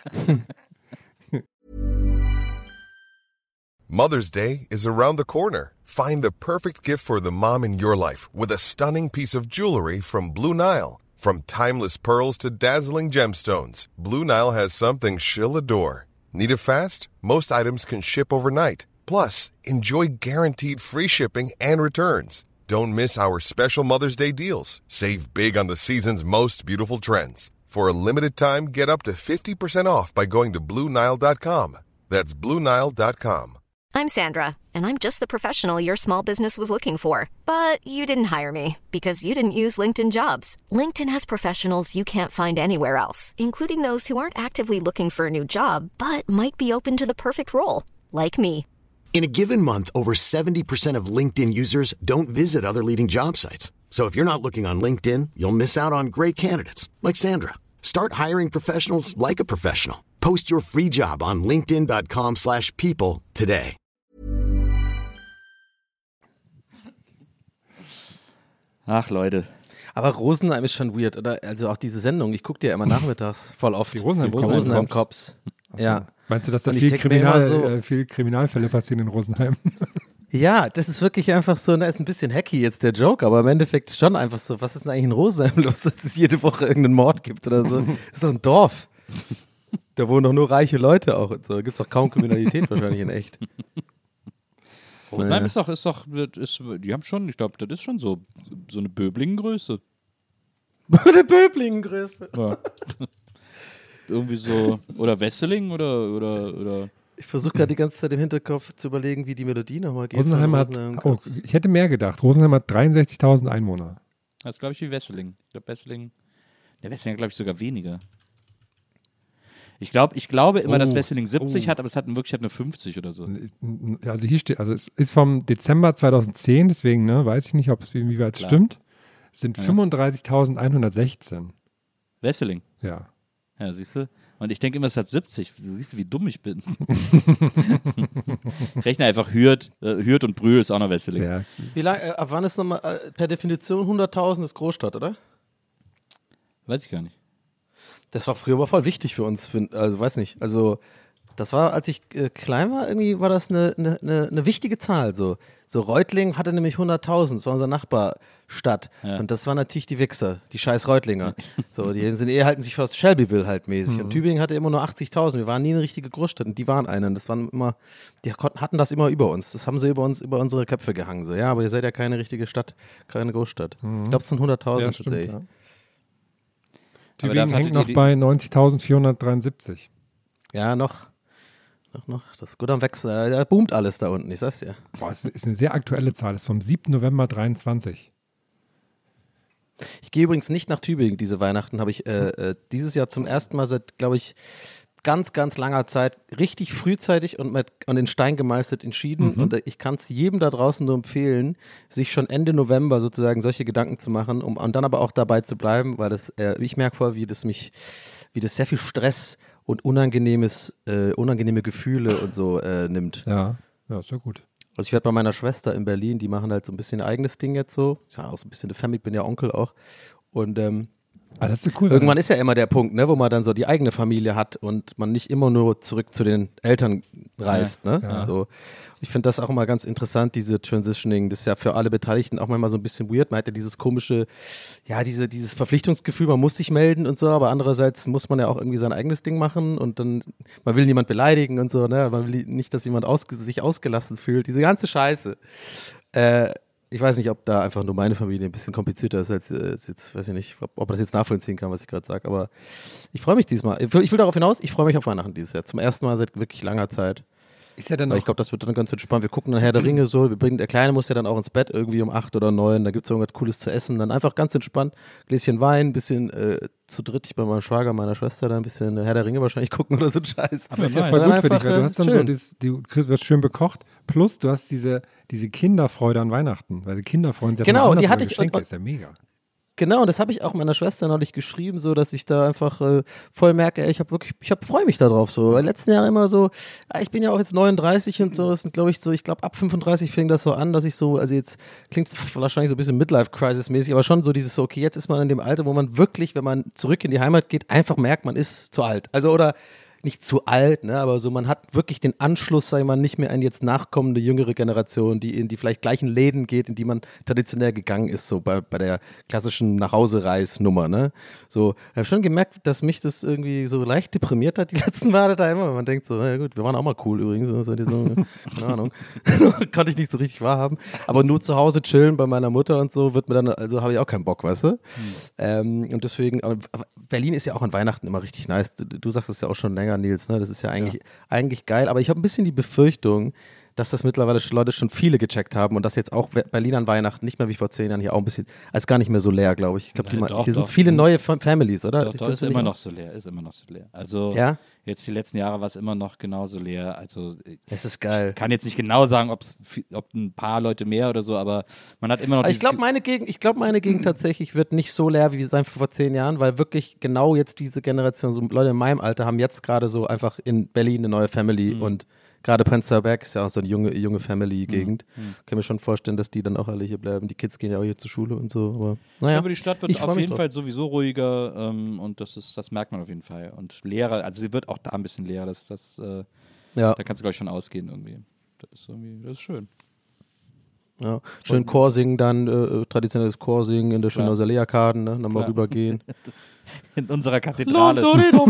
Mother's Day is around the corner. Find the perfect gift for the mom in your life with a stunning piece of jewelry from Blue Nile. From timeless pearls to dazzling gemstones, Blue Nile has something she'll adore. Need it fast? Most items can ship overnight. Plus, enjoy guaranteed free shipping and returns. Don't miss our special Mother's Day deals. Save big on the season's most beautiful trends. For a limited time, get up to 50% off by going to BlueNile.com. That's BlueNile.com. I'm Sandra, and I'm just the professional your small business was looking for. But you didn't hire me because you didn't use LinkedIn Jobs. LinkedIn has professionals you can't find anywhere else, including those who aren't actively looking for a new job, but might be open to the perfect role, like me. In a given month, over 70% of LinkedIn users don't visit other leading job sites. So if you're not looking on LinkedIn, you'll miss out on great candidates like Sandra. Start hiring professionals like a professional. Post your free job on linkedin.com/people today. Ach, Leute. Aber Rosenheim ist schon weird, oder? Also auch diese Sendung, ich gucke dir ja immer nachmittags voll oft. Die Rosenheim-Cops. Ja. Meinst du, dass da Und viel, ich denk mir immer so, viel Kriminalfälle passieren in Rosenheim? Ja, das ist wirklich einfach so, da ist ein bisschen hacky jetzt der Joke, aber im Endeffekt schon einfach so, was ist denn eigentlich in Rosenheim los, dass es jede Woche irgendeinen Mord gibt oder so? Das ist doch ein Dorf. Da wohnen doch nur reiche Leute auch und so. Da gibt es doch kaum Kriminalität wahrscheinlich in echt. Rosenheim ist doch, die haben schon, ich glaube, das ist schon so eine Böblingen-Größe. Eine Böblingen-Größe. Ja. Irgendwie so, oder Wesseling oder. Ich versuche gerade die ganze Zeit im Hinterkopf zu überlegen, wie die Melodie nochmal geht. Rosenheim ich hätte mehr gedacht. Rosenheim hat 63.000 Einwohner. Das ist, glaube ich, wie Wesseling. Ich glaube, Wesseling hat, glaube ich, sogar weniger. Ich glaube immer, dass Wesseling 70 hat, aber es hat wirklich nur 50 oder so. Also hier steht, also es ist vom Dezember 2010, deswegen weiß ich nicht, ob es inwieweit stimmt. Es sind 35.116. Wesseling? Ja. Ja, siehst du? Und ich denke immer, es hat 70. Siehst du, wie dumm ich bin? Ich rechne einfach Hürth und Brühl ist auch noch Wesseling. Ja. Wie lange, ab wann ist nochmal per Definition 100.000 ist Großstadt, oder? Weiß ich gar nicht. Das war früher aber voll wichtig für uns, also weiß nicht, also das war, als ich klein war, irgendwie war das eine wichtige Zahl, so Reutlingen hatte nämlich 100.000, das war unsere Nachbarstadt und das waren natürlich die Wichser, die scheiß Reutlinger, so, die halten sich fast Shelbyville halt mäßig und Tübingen hatte immer nur 80.000, wir waren nie eine richtige Großstadt und die waren eine, das waren immer, die hatten das immer über uns, das haben sie über unsere Köpfe gehangen, so, ja, aber ihr seid ja keine richtige Stadt, keine Großstadt. Ich glaube, es sind 100.000 tatsächlich. Ja. Tübingen hängt noch bei 90.473. Ja, noch. Das ist gut am Wechsel. Da boomt alles da unten, ich sag's dir. Boah, es ist eine sehr aktuelle Zahl. Das ist vom 7. November 23. Ich gehe übrigens nicht nach Tübingen diese Weihnachten. Habe ich dieses Jahr zum ersten Mal seit, glaube ich, ganz, ganz langer Zeit richtig frühzeitig und in Stein gemeißelt entschieden. Und ich kann es jedem da draußen nur empfehlen, sich schon Ende November sozusagen solche Gedanken zu machen, und dann aber auch dabei zu bleiben, weil ich merke voll, wie das sehr viel Stress und unangenehme Gefühle und so nimmt. Ja, ist ja gut. Also ich werde bei meiner Schwester in Berlin, die machen halt so ein bisschen ihr eigenes Ding jetzt so. Ich sage auch so ein bisschen eine Family, ich bin ja Onkel auch. Und das ist cool, irgendwann ist ja immer der Punkt, ne, wo man dann so die eigene Familie hat und man nicht immer nur zurück zu den Eltern reist. Ne? Ja. So. Ich finde das auch immer ganz interessant, diese Transitioning. Das ist ja für alle Beteiligten auch manchmal so ein bisschen weird. Man hat ja dieses komische, dieses Verpflichtungsgefühl, man muss sich melden und so, aber andererseits muss man ja auch irgendwie sein eigenes Ding machen und dann, man will niemand beleidigen und so, ne? Man will nicht, dass jemand sich ausgelassen fühlt. Diese ganze Scheiße. Ich weiß nicht, ob da einfach nur meine Familie ein bisschen komplizierter ist als jetzt, weiß ich nicht, ob man das jetzt nachvollziehen kann, was ich gerade sage, aber ich freue mich diesmal. Ich will darauf hinaus, ich freue mich auf Weihnachten dieses Jahr. Zum ersten Mal seit wirklich langer Zeit. Ist ja dann ich glaube, das wird dann ganz entspannt. Wir gucken dann Herr der Ringe so, der Kleine muss ja dann auch ins Bett irgendwie um 8 oder 9, da gibt es irgendwas Cooles zu essen, dann einfach ganz entspannt, Gläschen Wein, ein bisschen zu dritt, ich bei meinem Schwager, meiner Schwester, dann ein bisschen Herr der Ringe wahrscheinlich gucken oder so ein Scheiß. Aber ist ja voll gut für dich, weil du hast dann du wirst schön bekocht, plus du hast diese Kinderfreude an Weihnachten, weil die Kinder freuen sich genau, die hatte ich Geschenke, ist ja mega. Genau, und das habe ich auch meiner Schwester neulich geschrieben, so dass ich da einfach voll merke, ich freue mich da drauf so. Weil letzten Jahr immer so, ich bin ja auch jetzt 39 und so, das sind glaube ich so, ab 35 fing das so an, dass ich so, also jetzt klingt es wahrscheinlich so ein bisschen Midlife-Crisis-mäßig, aber schon so dieses so, okay, jetzt ist man in dem Alter, wo man wirklich, wenn man zurück in die Heimat geht, einfach merkt, man ist zu alt. Also oder nicht zu alt, ne, aber so, man hat wirklich den Anschluss, sag ich mal, nicht mehr an jetzt nachkommende jüngere Generation, die in die vielleicht gleichen Läden geht, in die man traditionell gegangen ist, so bei der klassischen Nachhausereis-Nummer, ne. So, ich habe schon gemerkt, dass mich das irgendwie so leicht deprimiert hat, die letzten Male da immer. Man denkt so, ja gut, wir waren auch mal cool übrigens, so keine Ahnung. Konnte ich nicht so richtig wahrhaben. Aber nur zu Hause chillen bei meiner Mutter und so wird mir dann, also habe ich auch keinen Bock, weißt du. Und deswegen, aber Berlin ist ja auch an Weihnachten immer richtig nice. Du sagst es ja auch schon länger, Nils, ne? Das ist ja eigentlich geil, aber ich habe ein bisschen die Befürchtung, dass das mittlerweile Leute schon viele gecheckt haben und dass jetzt auch Berlin an Weihnachten nicht mehr wie vor 10 Jahren hier auch ein bisschen, als gar nicht mehr so leer, glaube ich. Ich glaube, hier sind viele neue Families, oder? Doch, ist immer noch so leer, Also jetzt die letzten Jahre war es immer noch genauso leer. Also es ist geil. Ich kann jetzt nicht genau sagen, ob ein paar Leute mehr oder so, aber man hat immer noch ich glaube, meine Gegend tatsächlich wird nicht so leer wie sein vor 10 Jahren, weil wirklich genau jetzt diese Generation, so Leute in meinem Alter haben jetzt gerade so einfach in Berlin eine neue Family und gerade Prenzlauer Berg ist ja auch so eine junge Family-Gegend. Können wir schon vorstellen, dass die dann auch alle hier bleiben. Die Kids gehen ja auch hier zur Schule und so. Aber, naja, aber die Stadt wird auf jeden Fall sowieso ruhiger und das merkt man auf jeden Fall. Und leerer, also sie wird auch da ein bisschen leerer. Da kannst du, glaube ich, von ausgehen irgendwie. Das ist schön. Ja, schön Chor singen dann, traditionelles Chor singen in der schönen Ausalea-Karten, ne? Nochmal rübergehen. In unserer Kathedrale.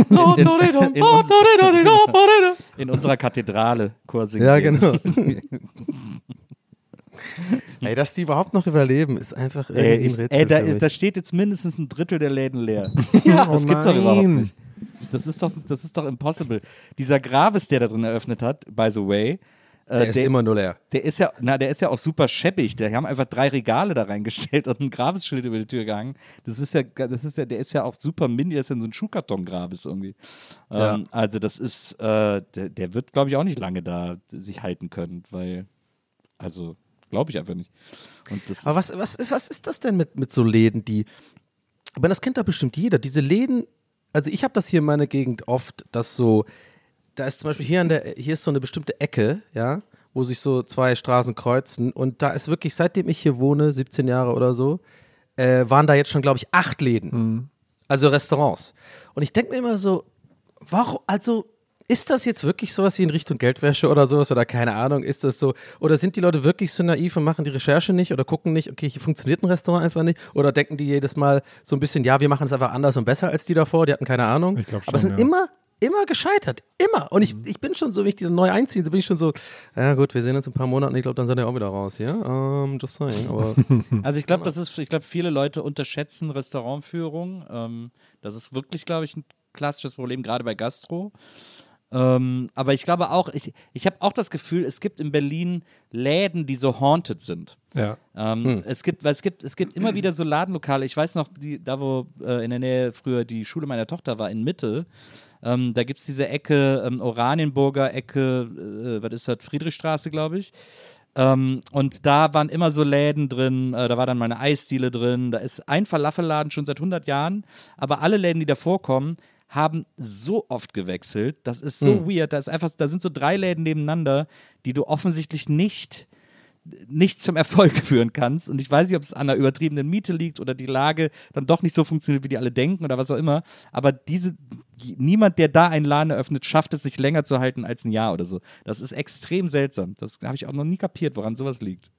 In unserer Kathedrale Chor singen. Ja, genau. Ey, dass die überhaupt noch überleben, ist einfach da steht jetzt mindestens ein Drittel der Läden leer. Das gibt's doch überhaupt nicht. Das ist doch impossible. Dieser Gravis, der da drin eröffnet hat, by the way, der ist immer nur leer. Der ist ja auch super scheppig. Die haben einfach 3 Regale da reingestellt und ein Gravis-Schild über die Tür gehangen. Der ist ja auch super mini, der ist ja so ein Schuhkarton-Gravis irgendwie. Ja. Also das ist, der wird, glaube ich, auch nicht lange da sich halten können, glaube ich einfach nicht. Und das aber was ist das denn mit so Läden, aber das kennt doch bestimmt jeder, diese Läden, also ich habe das hier in meiner Gegend oft, dass so, da ist zum Beispiel hier ist so eine bestimmte Ecke, ja, wo sich so 2 Straßen kreuzen und da ist wirklich, seitdem ich hier wohne, 17 Jahre oder so, waren da jetzt schon, glaube ich, 8 Läden, also Restaurants. Und ich denke mir immer so, warum, also ist das jetzt wirklich sowas wie in Richtung Geldwäsche oder sowas oder keine Ahnung, ist das so, oder sind die Leute wirklich so naiv und machen die Recherche nicht oder gucken nicht, okay, hier funktioniert ein Restaurant einfach nicht oder denken die jedes Mal so ein bisschen, ja, wir machen es einfach anders und besser als die davor, die hatten keine Ahnung. Ich glaube schon, aber es sind immer gescheitert. Immer. Und ich bin schon so, wenn ich die dann neu einziehe, so bin ich schon so, ja gut, wir sehen uns in ein paar Monaten, ich glaube, dann seid ihr auch wieder raus, ja? Just saying. Aber also ich glaube, viele Leute unterschätzen Restaurantführung. Das ist wirklich, glaube ich, ein klassisches Problem, gerade bei Gastro. Aber ich glaube auch, ich habe auch das Gefühl, es gibt in Berlin Läden, die so haunted sind. Ja. Es gibt immer wieder so Ladenlokale. Ich weiß noch, da wo in der Nähe früher die Schule meiner Tochter war, in Mitte, da gibt es diese Ecke, Oranienburger Ecke, was ist das, Friedrichstraße, glaube ich. Und da waren immer so Läden drin, da war dann mal eine Eisdiele drin, da ist ein Falafelladen schon seit 100 Jahren, aber alle Läden, die davor kommen, haben so oft gewechselt, das ist so weird, da sind so 3 Läden nebeneinander, die du offensichtlich nicht zum Erfolg führen kannst und ich weiß nicht, ob es an einer übertriebenen Miete liegt oder die Lage dann doch nicht so funktioniert, wie die alle denken oder was auch immer, aber niemand, der da einen Laden eröffnet, schafft es, sich länger zu halten als ein Jahr oder so. Das ist extrem seltsam, das habe ich auch noch nie kapiert, woran sowas liegt.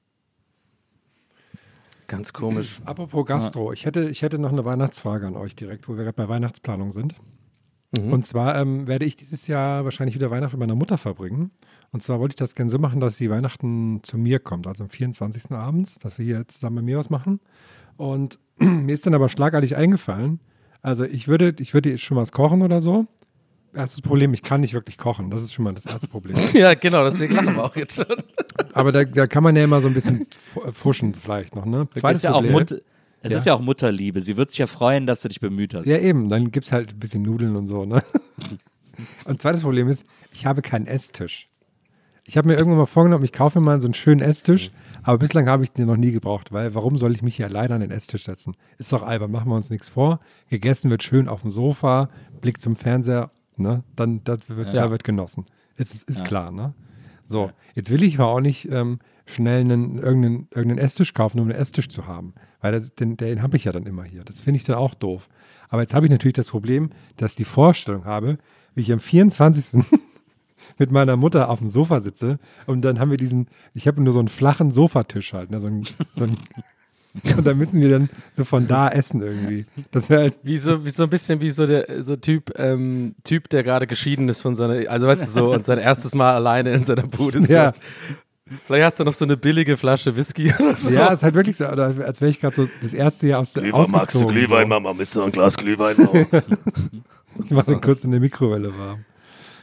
Ganz komisch. Apropos Gastro, ich hätte noch eine Weihnachtsfrage an euch direkt, wo wir gerade bei Weihnachtsplanung sind. Und zwar werde ich dieses Jahr wahrscheinlich wieder Weihnachten mit meiner Mutter verbringen. Und zwar wollte ich das gerne so machen, dass sie Weihnachten zu mir kommt, also am 24. abends, dass wir hier zusammen bei mir was machen. Und mir ist dann aber schlagartig eingefallen, also ich würde schon was kochen oder so. Erstes Problem, ich kann nicht wirklich kochen. Das ist schon mal das erste Problem. Ja, genau, deswegen lachen wir auch jetzt schon. Aber da kann man ja immer so ein bisschen fuschen vielleicht noch, ne? Zweites Problem. Es ist ja auch Mutterliebe. Sie wird sich ja freuen, dass du dich bemüht hast. Ja, eben. Dann gibt es halt ein bisschen Nudeln und so, ne? Und zweites Problem ist, ich habe keinen Esstisch. Ich habe mir irgendwann mal vorgenommen, ich kaufe mir mal so einen schönen Esstisch, aber bislang habe ich den noch nie gebraucht, weil warum soll ich mich hier alleine an den Esstisch setzen? Ist doch albern, machen wir uns nichts vor. Gegessen wird schön auf dem Sofa, Blick zum Fernseher, ne? Dann da wird genossen. Ist klar, ne? So, jetzt will ich aber auch nicht schnell irgendeinen Esstisch kaufen, um einen Esstisch zu haben. Weil den habe ich ja dann immer hier. Das finde ich dann auch doof. Aber jetzt habe ich natürlich das Problem, dass ich die Vorstellung habe, wie ich am 24. mit meiner Mutter auf dem Sofa sitze und dann haben wir ich habe nur so einen flachen Sofatisch halt, ne? Und da müssen wir dann so von da essen irgendwie. Das wäre halt wie so ein bisschen wie so der Typ, der gerade geschieden ist von seiner, also weißt du so, und sein erstes Mal alleine in seiner Bude ist. Ja. Vielleicht hast du noch so eine billige Flasche Whisky oder so. Ja, ist halt wirklich so, oder als wäre ich gerade so das erste Jahr ausgezogen. Magst du Glühwein, Mama? Willst du noch ein Glas Glühwein? Ich mache den kurz in der Mikrowelle warm.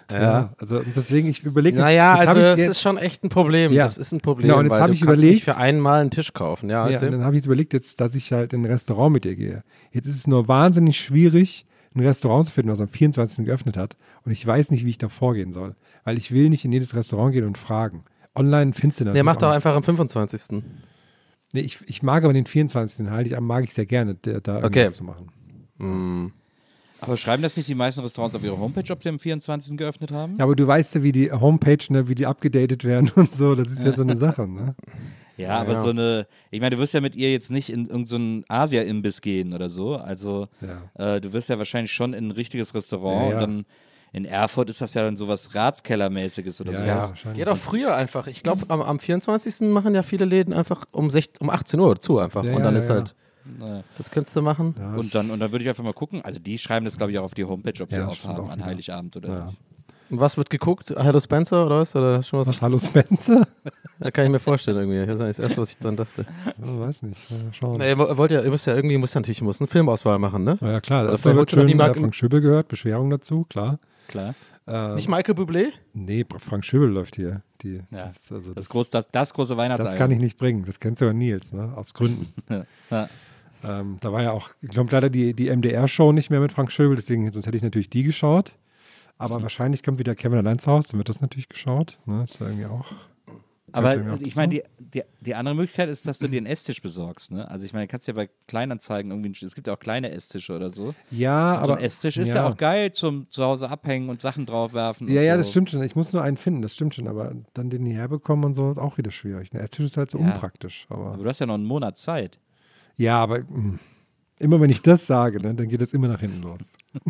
Ja, also deswegen, ich überlege. Naja, also das ist schon echt ein Problem. Ja. Das ist ein Problem, Genau, und jetzt weil habe du ich kannst überlegt, nicht für einmal einen Tisch kaufen. Ja, und dann habe ich überlegt jetzt, dass ich halt in ein Restaurant mit dir gehe. Jetzt ist es nur wahnsinnig schwierig, ein Restaurant zu finden, was am 24. geöffnet hat. Und ich weiß nicht, wie ich da vorgehen soll. Weil ich will nicht in jedes Restaurant gehen und fragen. Online findest du natürlich. Der macht doch auch einfach am 25. Nee, ich mag aber den 24. mag ich sehr gerne, da irgendwas zu machen. Aber schreiben das nicht die meisten Restaurants auf ihrer Homepage, ob sie am 24. geöffnet haben? Ja, aber du weißt ja, wie die Homepage, ne, wie die abgedatet werden und so. Das ist ja so eine Sache, ne? Ja, aber so eine, ich meine, du wirst ja mit ihr jetzt nicht in irgendeinen Asia-Imbiss gehen oder so. Also du wirst ja wahrscheinlich schon in ein richtiges Restaurant und dann in Erfurt ist das ja dann sowas Ratskellermäßiges oder sowas. Ja, wahrscheinlich. Geh doch früher einfach. Ich glaube, am 24. machen ja viele Läden einfach um 18 Uhr zu einfach. Und dann ist halt, das könntest du machen. Ja, und dann würde ich einfach mal gucken. Also die schreiben das, glaube ich, auch auf die Homepage, ob sie aufhaben an Heiligabend oder nicht. Und was wird geguckt? Hallo Spencer oder was? Oder schon was? Hallo Spencer? Da kann ich mir vorstellen irgendwie. Das ist das Erste, was ich dann dachte. Ich weiß nicht. Schauen. Na, ihr müsst natürlich eine Filmauswahl machen, ne? Ja klar, oder das wird schön Frank Schöbel gehört, Bescherung dazu, klar. Nicht Michael Bublé? Nee, Frank Schöbel läuft hier. Das große Weihnachtsalbum. Das kann ich nicht bringen, das kennst du ja Nils, ne? Aus Gründen. Da war ja auch, ich glaube leider die MDR-Show nicht mehr mit Frank Schöbel, deswegen sonst hätte ich natürlich die geschaut. Aber wahrscheinlich kommt wieder Kevin allein zu Hause, dann wird das natürlich geschaut. Ne? Ist ja irgendwie auch. Aber ich meine, die andere Möglichkeit ist, dass du dir einen Esstisch besorgst. Ne? Also ich meine, du kannst ja bei Kleinanzeigen irgendwie, es gibt ja auch kleine Esstische oder so. Ja, und aber. So ein Esstisch ist ja auch geil zum zu Hause abhängen und Sachen draufwerfen. Ja, so. Das stimmt schon. Ich muss nur einen finden, das stimmt schon. Aber dann den hierher bekommen und so ist auch wieder schwierig. Ein Esstisch ist halt so unpraktisch. Aber du hast ja noch einen Monat Zeit. Ja, aber immer wenn ich das sage, ne, dann geht es immer nach hinten los.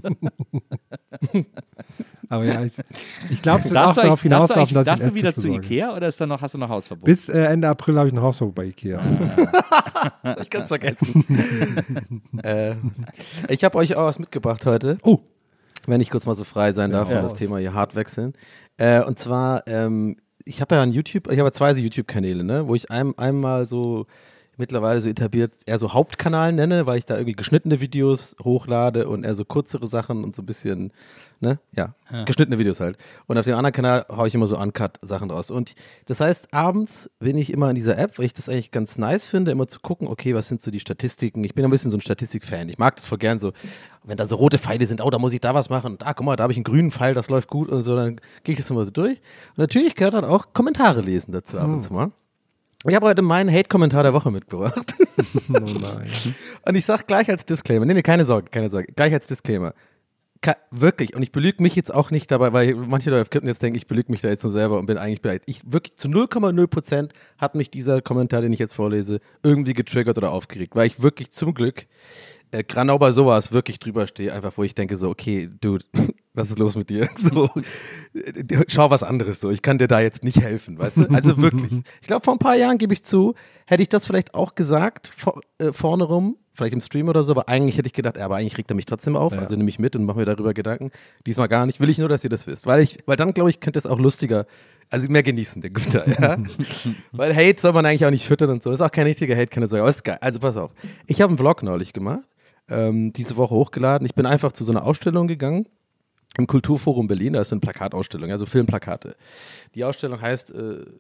Aber ja, ich glaube, es wird auch darauf hinauslaufen, dass ich darfst du wieder zu Ikea oder hast du noch Hausverbot? Bis Ende April habe ich ein Hausverbot bei Ikea. Ich kann es vergessen. Ich habe euch auch was mitgebracht heute. Oh. Wenn ich kurz mal so frei sein darf und das Thema hier hart wechseln. Und zwar, ich habe ja ich habe zwei so YouTube-Kanäle, ne, wo ich einmal so mittlerweile so etabliert eher so Hauptkanal nenne, weil ich da irgendwie geschnittene Videos hochlade und eher so kürzere Sachen und so ein bisschen, ne, geschnittene Videos halt. Und auf dem anderen Kanal haue ich immer so Uncut-Sachen draus. Und das heißt, abends bin ich immer in dieser App, weil ich das eigentlich ganz nice finde, immer zu gucken, okay, was sind so die Statistiken? Ich bin ein bisschen so ein Statistik-Fan. Ich mag das voll gern so, wenn da so rote Pfeile sind, da muss ich da was machen. Und guck mal, da habe ich einen grünen Pfeil, das läuft gut und so, dann gehe ich das immer so durch. Und natürlich gehört dann auch Kommentare lesen dazu ab und zu mal. Ich habe heute meinen Hate-Kommentar der Woche mitgebracht. Oh nein. Und ich sage gleich als Disclaimer, nee, keine Sorge, gleich als Disclaimer. Wirklich, und ich belüge mich jetzt auch nicht dabei, weil manche Leute könnten jetzt denken, ich belüge mich da jetzt nur selber und bin eigentlich bereit. Wirklich zu 0,0% hat mich dieser Kommentar, den ich jetzt vorlese, irgendwie getriggert oder aufgeregt, weil ich wirklich zum Glück genau bei sowas wirklich drüber stehe, einfach wo ich denke so, okay, Dude, was ist los mit dir? So, schau was anderes so, ich kann dir da jetzt nicht helfen, weißt du? Also wirklich. Ich glaube, vor ein paar Jahren, gebe ich zu, hätte ich das vielleicht auch gesagt, vorne rum, vielleicht im Stream oder so, aber eigentlich hätte ich gedacht, aber eigentlich regt er mich trotzdem auf, also nehme ich mit und mache mir darüber Gedanken. Diesmal gar nicht, will ich nur, dass ihr das wisst, weil dann, glaube ich, könnte es auch lustiger, also mehr genießen, den Günther, ja? Weil Hate soll man eigentlich auch nicht füttern und so, das ist auch kein richtiger Hate, keine Sorge, aber ist geil. Also pass auf, ich habe einen Vlog neulich gemacht, diese Woche hochgeladen, ich bin einfach zu so einer Ausstellung gegangen, im Kulturforum Berlin, da ist so eine Plakatausstellung, also Filmplakate. Die Ausstellung heißt und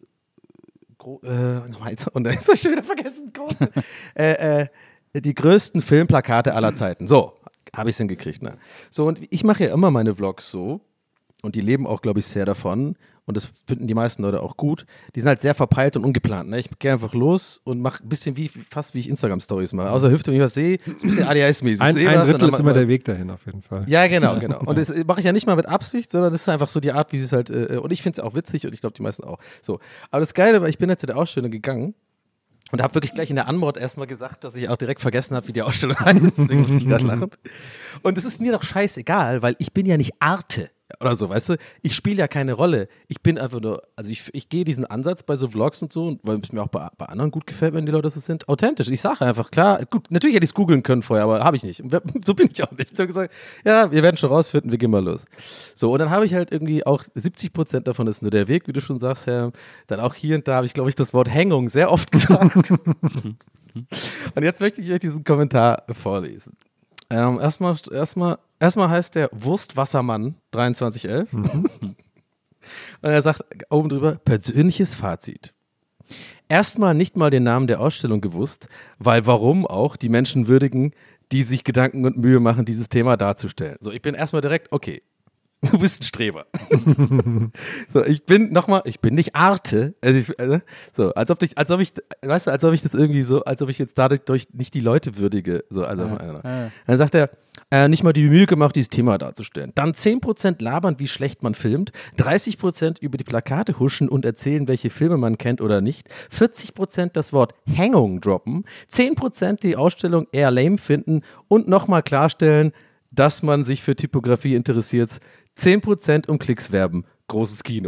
dann ist ich schon wieder vergessen, die größten Filmplakate aller Zeiten. So, habe ich es hingekriegt. Ne? So, und ich mache ja immer meine Vlogs so und die leben auch, glaube ich, sehr davon und das finden die meisten Leute auch gut. Die sind halt sehr verpeilt und ungeplant. Ne? Ich gehe einfach los und mache ein bisschen fast wie ich Instagram-Stories mache. Außer Hüfte, wenn ich was sehe, ist ein bisschen ADHS-mäßig. Ein Drittel ist immer der Weg dahin auf jeden Fall. Ja, genau. Und das mache ich ja nicht mal mit Absicht, sondern das ist einfach so die Art, wie sie es halt, und ich finde es auch witzig und ich glaube, die meisten auch. So. Aber das Geile war, ich bin jetzt zu der Ausstellung gegangen und habe wirklich gleich in der Anmod erstmal gesagt, dass ich auch direkt vergessen habe, wie die Ausstellung heißt. Deswegen muss ich gerade lachen. Und es ist mir doch scheißegal, weil ich bin ja nicht Arte oder so, weißt du? Ich spiele ja keine Rolle. Ich bin einfach nur, also ich gehe diesen Ansatz bei so Vlogs und so, weil es mir auch bei anderen gut gefällt, wenn die Leute so sind, authentisch. Ich sage einfach, klar, gut, natürlich hätte ich es googeln können vorher, aber habe ich nicht. So bin ich auch nicht. Ich habe gesagt, ja, wir werden schon rausfinden, wir gehen mal los. So, und dann habe ich halt irgendwie auch 70% davon ist nur der Weg, wie du schon sagst, Herr. Dann auch hier und da habe ich, glaube ich, das Wort Hängung sehr oft gesagt. Und jetzt möchte ich euch diesen Kommentar vorlesen. Erstmal Erstmal heißt der Wurstwassermann 2311. Und er sagt oben drüber, persönliches Fazit. Erstmal nicht mal den Namen der Ausstellung gewusst, weil warum auch die Menschen würdigen, die sich Gedanken und Mühe machen, dieses Thema darzustellen. So, ich bin erstmal direkt, okay, du bist ein Streber. So, ich bin nicht Arte. So, als ob ich das irgendwie so, als ob ich jetzt dadurch nicht die Leute würdige. So, Dann sagt er, nicht mal die Mühe gemacht, dieses Thema darzustellen. Dann 10% labern, wie schlecht man filmt, 30% über die Plakate huschen und erzählen, welche Filme man kennt oder nicht, 40% das Wort Hängung droppen, 10% die Ausstellung eher lame finden und nochmal klarstellen, dass man sich für Typografie interessiert, 10% um Klicks werben. Großes Kino.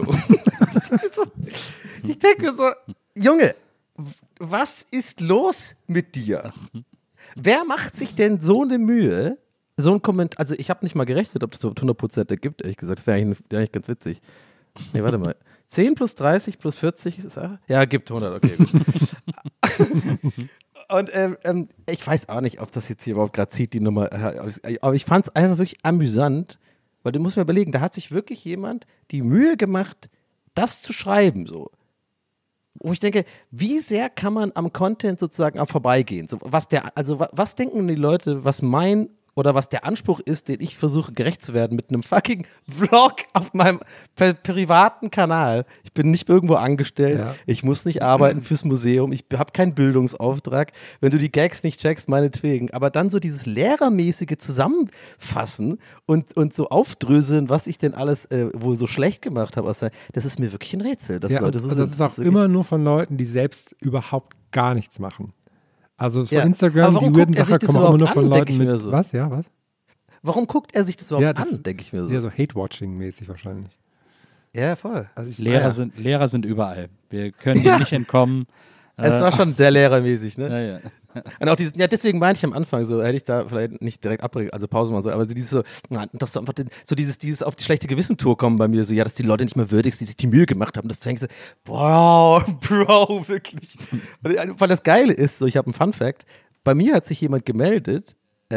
Ich denke mir so, Junge, was ist los mit dir? Wer macht sich denn so eine Mühe, so ein Kommentar, also ich habe nicht mal gerechnet, ob das überhaupt 100% ergibt, ehrlich gesagt, das wäre eigentlich ganz witzig. Nee, warte mal. 10 plus 30 plus 40 ist, ja, gibt 100, okay, gut. Und ich weiß auch nicht, ob das jetzt hier überhaupt gerade zieht, die Nummer, aber ich fand es einfach wirklich amüsant, weil du musst mir überlegen, da hat sich wirklich jemand die Mühe gemacht, das zu schreiben, so. Wo ich denke, wie sehr kann man am Content sozusagen auch vorbeigehen? So, was denken die Leute, was der Anspruch ist, den ich versuche gerecht zu werden mit einem fucking Vlog auf meinem privaten Kanal. Ich bin nicht irgendwo angestellt, Ich muss nicht arbeiten fürs Museum, ich habe keinen Bildungsauftrag. Wenn du die Gags nicht checkst, meinetwegen. Aber dann so dieses lehrermäßige Zusammenfassen und so aufdröseln, was ich denn alles wohl so schlecht gemacht habe, das ist mir wirklich ein Rätsel. Dass Leute so das ist auch immer nur von Leuten, die selbst überhaupt gar nichts machen. Also von Instagram, die weirden Sachen kommen auch immer nur von Leuten mit, so. Was? Ja, was? Warum guckt er sich das überhaupt an, denke ich mir so. Ja, so Hate-Watching-mäßig wahrscheinlich. Ja, voll. Also Lehrer sind überall. Wir können denen nicht entkommen. Es war schon sehr lehrermäßig, ne? Ja. Und auch deswegen meinte ich am Anfang so, hätte ich da vielleicht nicht direkt Pause machen sollen, aber dieses so, das so einfach dieses auf die schlechte Gewissentour kommen bei mir, so, ja, dass die Leute nicht mehr würdig, die sich die Mühe gemacht haben, das zu hängen, so, Bro, wirklich. Weil das Geile ist, so, ich habe einen Fun-Fact, bei mir hat sich jemand gemeldet,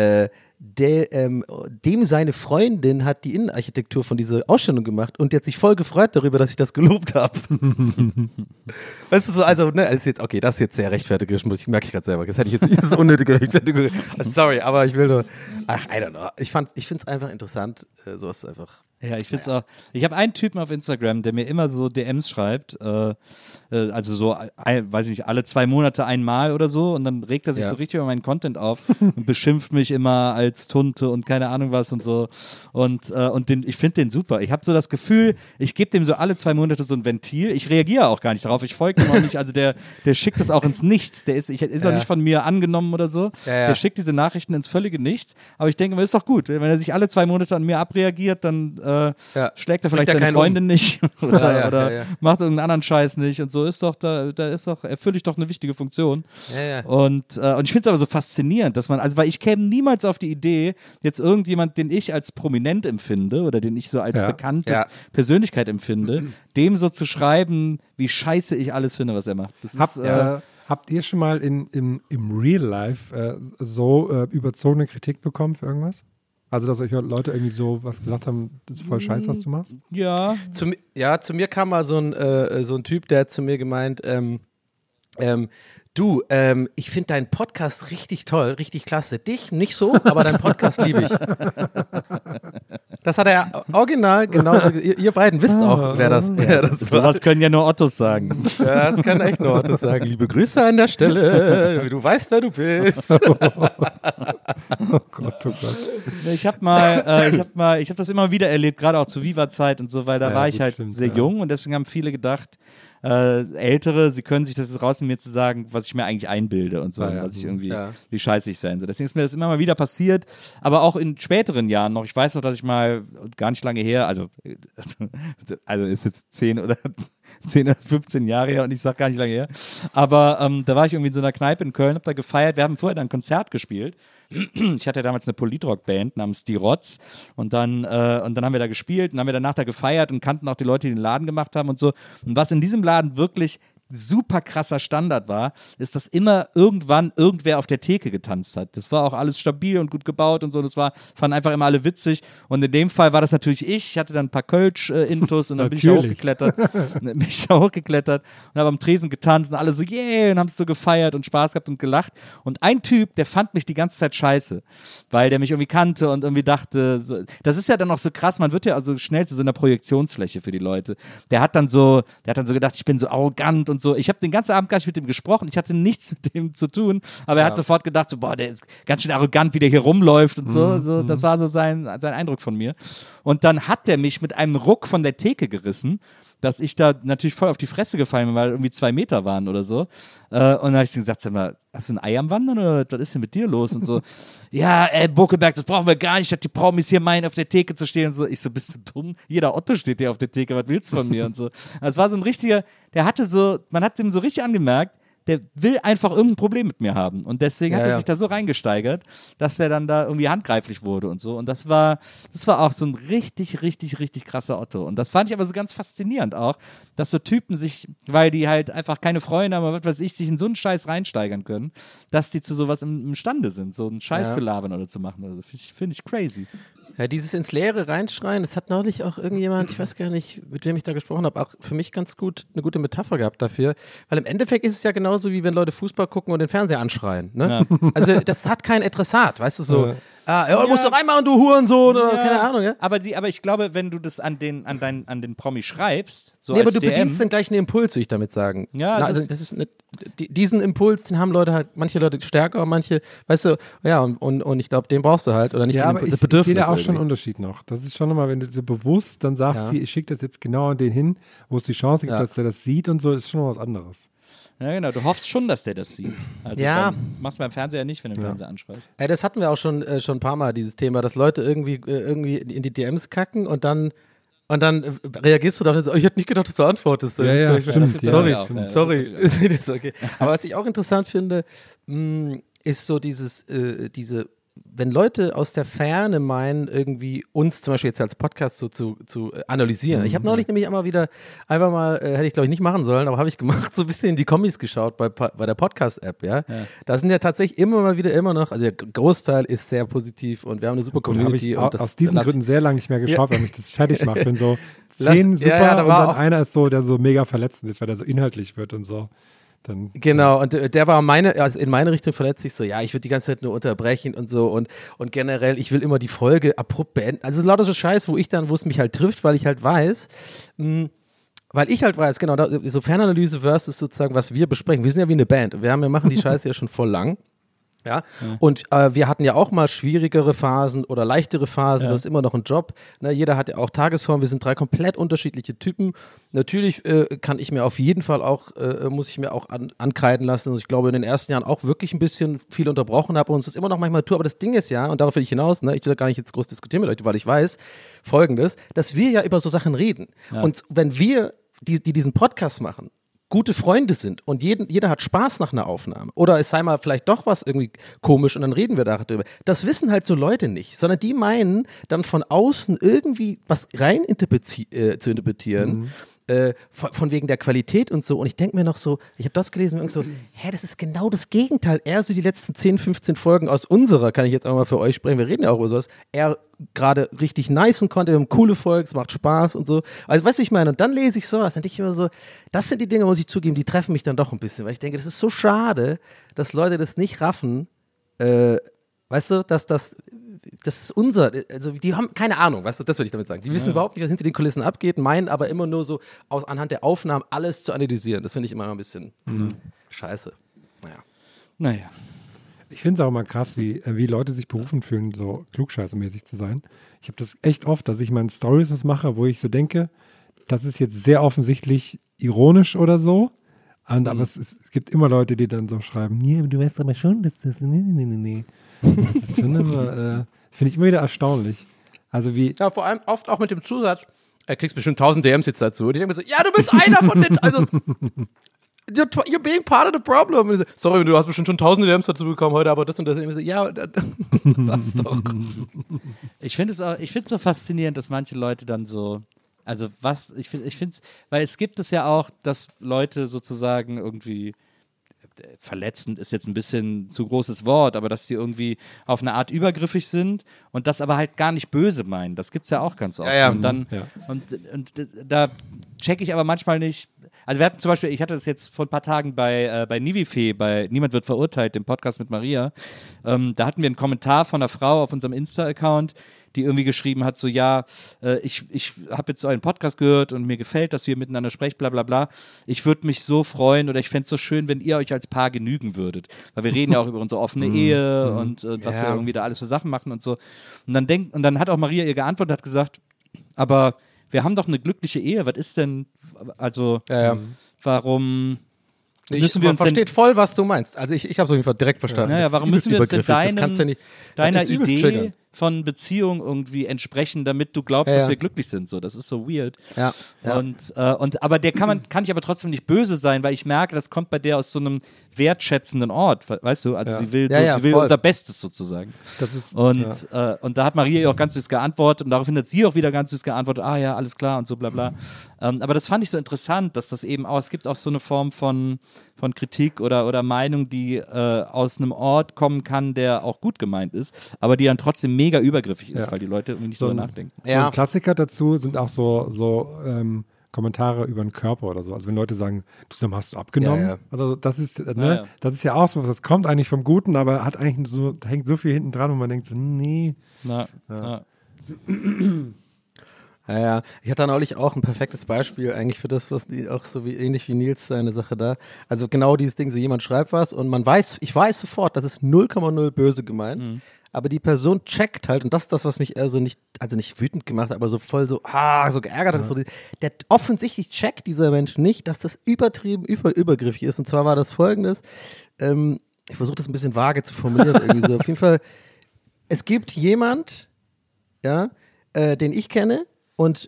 dem seine Freundin hat die Innenarchitektur von dieser Ausstellung gemacht und der hat sich voll gefreut darüber, dass ich das gelobt habe. Weißt du so, also, ne, das ist jetzt sehr rechtfertigerisch, merke ich gerade selber. Das hätte ich jetzt nicht, das ist unnötige Rechtfertigung. Sorry, aber ich will nur, I don't know. Ich finde es einfach interessant, sowas einfach. Ja, ich finde es auch. Ich habe einen Typen auf Instagram, der mir immer so DMs schreibt, also so, weiß ich nicht, alle 2 Monate einmal oder so, und dann regt er sich so richtig über meinen Content auf und beschimpft mich immer als Tunte und keine Ahnung was und so. Und ich finde den super. Ich habe so das Gefühl, ich gebe dem so alle 2 Monate so ein Ventil. Ich reagiere auch gar nicht darauf. Ich folge ihm auch nicht. Also der schickt das auch ins Nichts. Der ist auch nicht von mir angenommen oder so. Ja. Der schickt diese Nachrichten ins völlige Nichts. Aber ich denke mir, ist doch gut. Wenn er sich alle 2 Monate an mir abreagiert, dann schlägt er vielleicht seine Freundin nicht oder macht irgendeinen anderen Scheiß nicht und so erfülle ich doch eine wichtige Funktion. Und ich finde es aber so faszinierend, dass weil ich käme niemals auf die Idee, jetzt irgendjemand, den ich als prominent empfinde oder den ich so als bekannte Persönlichkeit empfinde, dem so zu schreiben, wie scheiße ich alles finde, was er macht. Habt ihr schon mal im Real Life so überzogene Kritik bekommen für irgendwas? Also, dass euch Leute irgendwie so was gesagt haben, das ist voll scheiße, was du machst? Ja. Zu mir kam mal so ein Typ, der hat zu mir gemeint, du, ich finde deinen Podcast richtig toll, richtig klasse. Dich nicht so, aber deinen Podcast liebe ich. Das hat er original genauso. Ihr beiden wisst auch, wer das war. Sowas können ja nur Ottos sagen. Ja, das können echt nur Ottos sagen. Liebe Grüße an der Stelle. Du weißt, wer du bist. Oh Gott, oh Gott. Ich habe das immer wieder erlebt, gerade auch zur Viva-Zeit und so, weil da war ich halt sehr jung und deswegen haben viele gedacht, Ältere, sie können sich das jetzt rausnehmen, mir zu sagen, was ich mir eigentlich einbilde und so, was ich irgendwie, wie scheiße ich sein soll. Deswegen ist mir das immer mal wieder passiert, aber auch in späteren Jahren noch. Ich weiß noch, dass ich mal gar nicht lange her, also ist jetzt 10 oder 15 Jahre her und ich sag gar nicht lange her, aber da war ich irgendwie in so einer Kneipe in Köln, hab da gefeiert, wir haben vorher dann ein Konzert gespielt. Ich hatte damals eine Politrock-Band namens Die Rotz und dann haben wir da gespielt und haben wir danach da gefeiert und kannten auch die Leute, die den Laden gemacht haben und so. Und was in diesem Laden wirklich super krasser Standard war, ist, dass immer irgendwann irgendwer auf der Theke getanzt hat. Das war auch alles stabil und gut gebaut und so. Fanden einfach immer alle witzig. Und in dem Fall war das natürlich ich. Ich hatte dann ein paar Kölsch-Intus und dann bin ich da hochgeklettert. Und habe am Tresen getanzt und alle so, yeah, und haben es so gefeiert und Spaß gehabt und gelacht. Und ein Typ, der fand mich die ganze Zeit scheiße, weil der mich irgendwie kannte und irgendwie dachte, so, das ist ja dann auch so krass, man wird ja also schnell zu so einer Projektionsfläche für die Leute. Der hat dann so gedacht, ich bin so arrogant und so. Ich habe den ganzen Abend gar nicht mit ihm gesprochen, ich hatte nichts mit dem zu tun, aber er hat sofort gedacht, so, boah, der ist ganz schön arrogant, wie der hier rumläuft und so. Das war so sein Eindruck von mir. Und dann hat der mich mit einem Ruck von der Theke gerissen, dass ich da natürlich voll auf die Fresse gefallen bin, weil irgendwie 2 Meter waren oder so. Und dann habe ich gesagt, sag mal, hast du ein Ei am Wandern oder was ist denn mit dir los? Und so, ja, Buckelberg, das brauchen wir gar nicht, dass die Promis hier meinen, auf der Theke zu stehen und so. Ich so, bist du dumm? Jeder Otto steht hier auf der Theke, was willst du von mir? Und so. Also es war so ein richtiger, man hat ihm so richtig angemerkt, der will einfach irgendein Problem mit mir haben. Und deswegen hat er sich da so reingesteigert, dass er dann da irgendwie handgreiflich wurde und so. Und das war auch so ein richtig, richtig, richtig krasser Otto. Und das fand ich aber so ganz faszinierend auch, dass so Typen sich, weil die halt einfach keine Freunde haben, aber was weiß ich, sich in so einen Scheiß reinsteigern können, dass die zu sowas imstande sind, so einen Scheiß zu labern oder zu machen. Also finde ich crazy. Ja, dieses ins Leere reinschreien, das hat neulich auch irgendjemand, ich weiß gar nicht, mit wem ich da gesprochen habe, auch für mich ganz gut eine gute Metapher gehabt dafür, weil im Endeffekt ist es ja genauso, wie wenn Leute Fußball gucken und den Fernseher anschreien, ne? Ja. Also das hat kein Adressat, weißt du, so, musst du reinmachen, du Hurensohn, oder keine Ahnung, ja? Aber ich glaube, wenn du das an den Promi schreibst, so nee, als aber du bedienst den gleichen Impuls, will ich damit sagen. Ja, also das ist diesen Impuls, den haben Leute halt, manche Leute stärker, manche, weißt du, ja, und ich glaube, den brauchst du halt, oder nicht, ja, den Impuls, das Bedürfnis. Ich sehe da auch schon einen Unterschied noch. Das ist schon immer, wenn du so bewusst dann sagst, ich schicke das jetzt genau an den hin, wo es die Chance gibt, dass der das sieht und so, ist schon was anderes. Ja, genau. Du hoffst schon, dass der das sieht. Also das machst du beim Fernseher nicht, wenn du den Fernseher anschreist. Das hatten wir auch schon ein paar Mal, dieses Thema, dass Leute irgendwie in die DMs kacken und dann reagierst du darauf, ich hätte nicht gedacht, dass du antwortest. Stimmt. Sorry. Ist okay. Aber was ich auch interessant finde, ist so diese wenn Leute aus der Ferne meinen, irgendwie uns zum Beispiel jetzt als Podcast so zu analysieren. Ich habe neulich nämlich einfach mal, hätte ich glaube ich nicht machen sollen, aber habe ich gemacht, so ein bisschen in die Kommis geschaut bei der Podcast-App, ja. Da sind ja tatsächlich immer noch, also der Großteil ist sehr positiv und wir haben eine super Community. Habe ich aus diesen Gründen sehr lange nicht mehr geschaut, weil mich das fertig macht, wenn so 10 super und dann einer ist so, der so mega verletzend ist, weil der so inhaltlich wird und so. Dann, genau, und der war in meine Richtung verletzlich so, ja, ich würde die ganze Zeit nur unterbrechen und so und generell, ich will immer die Folge abrupt beenden. Also lauter so Scheiß, wo es mich halt trifft, weil ich halt weiß, genau, so Fernanalyse versus sozusagen, was wir besprechen. Wir sind ja wie eine Band. Wir machen die Scheiße ja schon voll lang. Ja, und wir hatten ja auch mal schwierigere Phasen oder leichtere Phasen, das ist immer noch ein Job. Ne, jeder hat ja auch Tagesform, wir sind 3 komplett unterschiedliche Typen. Natürlich kann ich mir auf jeden Fall auch, muss ich mir auch ankreiden lassen, dass ich glaube in den ersten Jahren auch wirklich ein bisschen viel unterbrochen habe und uns das immer noch manchmal tue, aber das Ding ist ja, und darauf will ich hinaus, ne, ich will da gar nicht jetzt groß diskutieren mit euch, weil ich weiß Folgendes, dass wir ja über so Sachen reden. Und wenn wir, die diesen Podcast machen, gute Freunde sind und jeder hat Spaß nach einer Aufnahme oder es sei mal vielleicht doch was irgendwie komisch und dann reden wir darüber. Das wissen halt so Leute nicht, sondern die meinen dann von außen irgendwie was rein zu interpretieren, von wegen der Qualität und so. Und ich denke mir noch so, ich habe das gelesen und so, das ist genau das Gegenteil. Er so die letzten 10, 15 Folgen aus unserer, kann ich jetzt auch mal für euch sprechen, wir reden ja auch über sowas, er gerade richtig nicen konnte, wir haben coole Folgen, es macht Spaß und so. Also weißt du, ich meine, und dann lese ich sowas, dann denke ich immer so, das sind die Dinge, muss ich zugeben, die treffen mich dann doch ein bisschen, weil ich denke, das ist so schade, dass Leute das nicht raffen, weißt du, dass das ist unser, also die haben keine Ahnung, weißt du, das würde ich damit sagen. Die wissen überhaupt nicht, was hinter den Kulissen abgeht, meinen aber immer nur so anhand der Aufnahmen alles zu analysieren. Das finde ich immer ein bisschen scheiße. Naja. Ich finde es auch immer krass, wie Leute sich berufen fühlen, so klugscheißermäßig zu sein. Ich habe das echt oft, dass ich mal in Stories was mache, wo ich so denke, das ist jetzt sehr offensichtlich ironisch oder so. Aber es gibt immer Leute, die dann so schreiben, nee, du weißt aber schon, dass das, nee. Das ist schon immer, finde ich immer wieder erstaunlich. Also wie... Ja, vor allem oft auch mit dem Zusatz, er kriegst bestimmt 1000 DMs jetzt dazu. Und ich denke mir so, ja, du bist einer von den, also... You're being part of the problem. So, sorry, du hast bestimmt schon 1000 DMs dazu bekommen heute, aber das und das. Und ich so, ja, lass doch. Ich finde es so faszinierend, dass manche Leute dann so Also ich finde es, weil es gibt es ja auch, dass Leute sozusagen irgendwie, verletzend ist jetzt ein bisschen zu großes Wort, aber dass sie irgendwie auf eine Art übergriffig sind und das aber halt gar nicht böse meinen. Das gibt es ja auch ganz oft. Und dann, und da checke ich aber manchmal nicht. Also wir hatten zum Beispiel, ich hatte das jetzt vor ein paar Tagen bei Nivifee, bei Niemand wird verurteilt, dem Podcast mit Maria. Da hatten wir einen Kommentar von einer Frau auf unserem Insta-Account, die irgendwie geschrieben hat, so ja, ich habe jetzt euren Podcast gehört und mir gefällt, dass wir miteinander sprechen, bla bla bla. Ich würde mich so freuen oder ich fände es so schön, wenn ihr euch als Paar genügen würdet. Weil wir reden ja auch über unsere offene Ehe und was wir irgendwie da alles für Sachen machen und so. Und dann hat auch Maria ihr geantwortet und hat gesagt, aber wir haben doch eine glückliche Ehe, was ist denn, also warum... Man versteht voll, was du meinst. Also ich habe es auf jeden Fall direkt verstanden. Naja, warum müssen wir jetzt denn deiner Idee triggern. von Beziehung irgendwie entsprechen, damit du glaubst, dass wir glücklich sind? So, das ist so weird. Ja. Aber der kann ich aber trotzdem nicht böse sein, weil ich merke, das kommt bei der aus so einem wertschätzenden Ort, weißt du? Also sie will unser Bestes sozusagen. Das ist, und da hat Maria ihr auch ganz süß geantwortet und daraufhin hat sie auch wieder ganz süß geantwortet, ah ja, alles klar und so bla bla. Aber das fand ich so interessant, dass das eben auch, es gibt auch so eine Form von Kritik oder Meinung, die aus einem Ort kommen kann, der auch gut gemeint ist, aber die dann trotzdem mega übergriffig ist, weil die Leute irgendwie nicht drüber nachdenken. So ein Klassiker dazu sind auch so Kommentare über den Körper oder so. Also wenn Leute sagen, du hast du abgenommen, Ja. oder das ist, das ist ja auch so was, das kommt eigentlich vom Guten, aber hat eigentlich so, hängt so viel hinten dran, wo man denkt so, nee. Ja, ich hatte neulich auch ein perfektes Beispiel eigentlich für das, was die auch so ähnlich wie Nils seine Sache da. Also genau dieses Ding, so jemand schreibt was und ich weiß sofort, das ist 0,0 böse gemeint, aber die Person checkt halt, und das ist das, was mich eher so nicht wütend gemacht hat, aber so voll so geärgert hat. So, der offensichtlich checkt dieser Mensch nicht, dass das übertrieben übergriffig ist. Und zwar war das Folgendes, ich versuche das ein bisschen vage zu formulieren irgendwie so. Auf jeden Fall, es gibt jemand, den ich kenne, und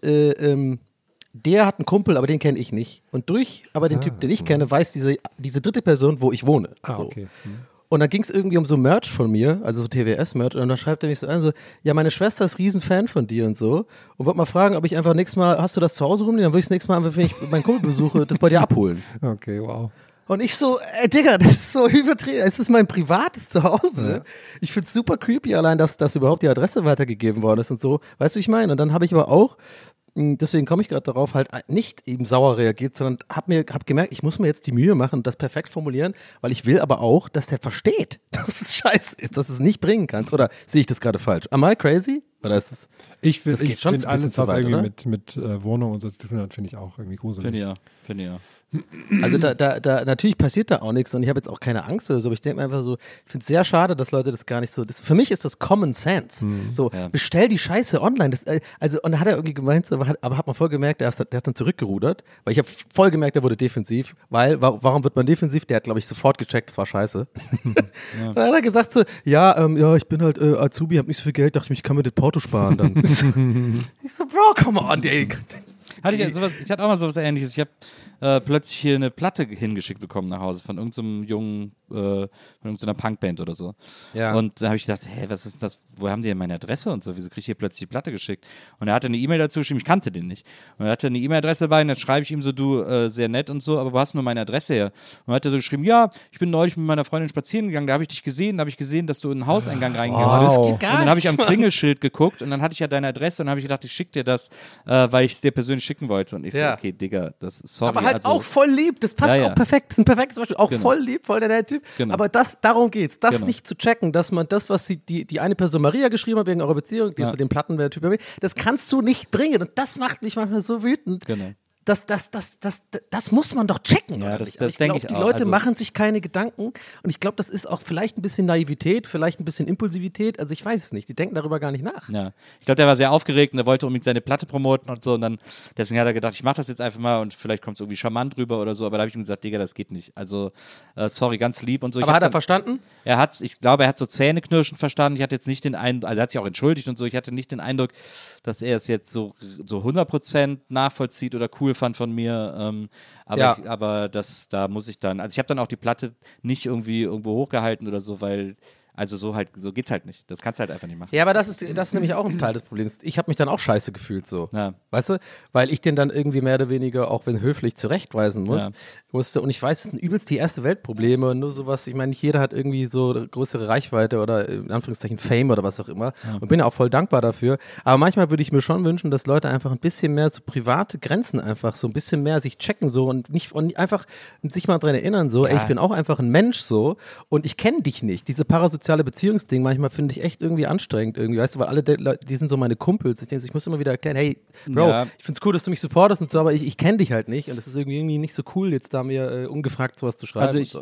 der hat einen Kumpel, aber den kenne ich nicht. Und aber den Typ, den ich kenne, weiß diese dritte Person, wo ich wohne. So. Okay. Und dann ging es irgendwie um so Merch von mir, also so TWS-Merch, und dann schreibt er mich so an, so, ja, meine Schwester ist Riesenfan von dir und so, und wollte mal fragen, ob ich einfach nächstes Mal, hast du das zu Hause rumliegen? Dann würde ich das nächste Mal, wenn ich meinen Kumpel besuche, das bei dir abholen. Okay, wow. Und ich so, Digga, das ist so übertrieben, es ist mein privates Zuhause. Ja. Ich find's super creepy allein, dass überhaupt die Adresse weitergegeben worden ist und so. Weißt du, ich meine? Und dann habe ich aber auch, deswegen komme ich gerade darauf, halt nicht eben sauer reagiert, sondern hab gemerkt, ich muss mir jetzt die Mühe machen und das perfekt formulieren, weil ich will aber auch, dass der versteht, dass es scheiße ist, dass du es nicht bringen kannst. Oder sehe ich das gerade falsch? Am I crazy? Oder ist es... Ich finde alles, was irgendwie mit Wohnung und so zu tun hat, finde ich auch irgendwie gruselig. Finde ich ja. Also da natürlich passiert da auch nichts und ich habe jetzt auch keine Angst oder so, aber ich denke mir einfach so, ich finde es sehr schade, dass Leute das gar nicht so, für mich ist das Common Sense. Bestell die Scheiße online. Und da hat er irgendwie gemeint, aber hat man voll gemerkt, der hat dann zurückgerudert, weil ich habe voll gemerkt, der wurde defensiv, warum wird man defensiv? Der hat, glaube ich, sofort gecheckt, das war scheiße. Dann hat er gesagt so, ich bin halt Azubi, hab nicht so viel Geld, dachte ich kann mir das Porto sparen dann. Ich so, Bro, come on, ey. Ich hatte auch mal sowas Ähnliches. Ich habe plötzlich hier eine Platte hingeschickt bekommen nach Hause von irgendeinem jungen, von irgendeiner Punkband oder so. Ja. Und da habe ich gedacht, was ist das? Wo haben die denn meine Adresse und so? Wieso kriege ich hier plötzlich die Platte geschickt? Und er hatte eine E-Mail dazu geschrieben, ich kannte den nicht. Und er hatte eine E-Mail-Adresse dabei und dann schreibe ich ihm so, du, sehr nett und so, aber wo hast du nur meine Adresse her? Und dann hat er so geschrieben, ja, ich bin neulich mit meiner Freundin spazieren gegangen, da habe ich dich gesehen, dass du in den Hauseingang reingegangen bist. Und dann habe ich am Klingelschild geguckt und dann hatte ich ja deine Adresse und dann habe ich gedacht, ich schicke dir das, weil ich es dir persönlich schicken wollte. Und ich so, okay, Digga, das ist sorry. Aber halt auch voll lieb, das passt auch perfekt, das ist ein perfektes Beispiel, auch voll lieb, voll der nette Typ. Genau. Aber darum geht's, nicht zu checken, dass man das, was die eine Person Maria geschrieben hat wegen eurer Beziehung, die ist mit dem Platten, der Typ, das kannst du nicht bringen und das macht mich manchmal so wütend. Genau. Das muss man doch checken. Ja, das ich denke glaube, die Leute machen sich keine Gedanken und ich glaube, das ist auch vielleicht ein bisschen Naivität, vielleicht ein bisschen Impulsivität, also ich weiß es nicht, die denken darüber gar nicht nach. Ja, ich glaube, der war sehr aufgeregt und er wollte unbedingt seine Platte promoten und so und dann, deswegen hat er gedacht, ich mache das jetzt einfach mal und vielleicht kommt es irgendwie charmant rüber oder so, aber da habe ich ihm gesagt, Digga, das geht nicht. Also, sorry, ganz lieb und so. Aber hat er verstanden? Ich glaube, er hat so Zähneknirschen verstanden, ich hatte jetzt nicht den Eindruck, also er hat sich auch entschuldigt und so, ich hatte nicht den Eindruck, dass er es jetzt so 100% nachvollzieht oder cool fand von mir, aber da muss ich dann, also ich habe dann auch die Platte nicht irgendwie irgendwo hochgehalten oder so, weil, Also so geht's halt nicht. Das kannst du halt einfach nicht machen. Ja, aber das ist nämlich auch ein Teil des Problems. Ich habe mich dann auch scheiße gefühlt so. Ja. Weißt du? Weil ich den dann irgendwie mehr oder weniger, auch wenn höflich, zurechtweisen musste. Und ich weiß, es sind übelst die Erste-Welt-Probleme und nur sowas. Ich meine, nicht jeder hat irgendwie so größere Reichweite oder in Anführungszeichen Fame oder was auch immer. Ja. Und bin ja auch voll dankbar dafür. Aber manchmal würde ich mir schon wünschen, dass Leute einfach ein bisschen mehr so private Grenzen einfach so ein bisschen mehr sich checken so und einfach sich mal dran erinnern so, ey, ich bin auch einfach ein Mensch so und ich kenne dich nicht. Diese parasoziale Beziehungsding manchmal finde ich echt irgendwie anstrengend irgendwie, weißt du, weil alle Leute, die sind so meine Kumpels. Ich denke, ich muss immer wieder erklären, hey, Bro, ich finde es cool, dass du mich supportest und so, aber ich kenne dich halt nicht und das ist irgendwie nicht so cool, jetzt da mir ungefragt sowas zu schreiben. Also ich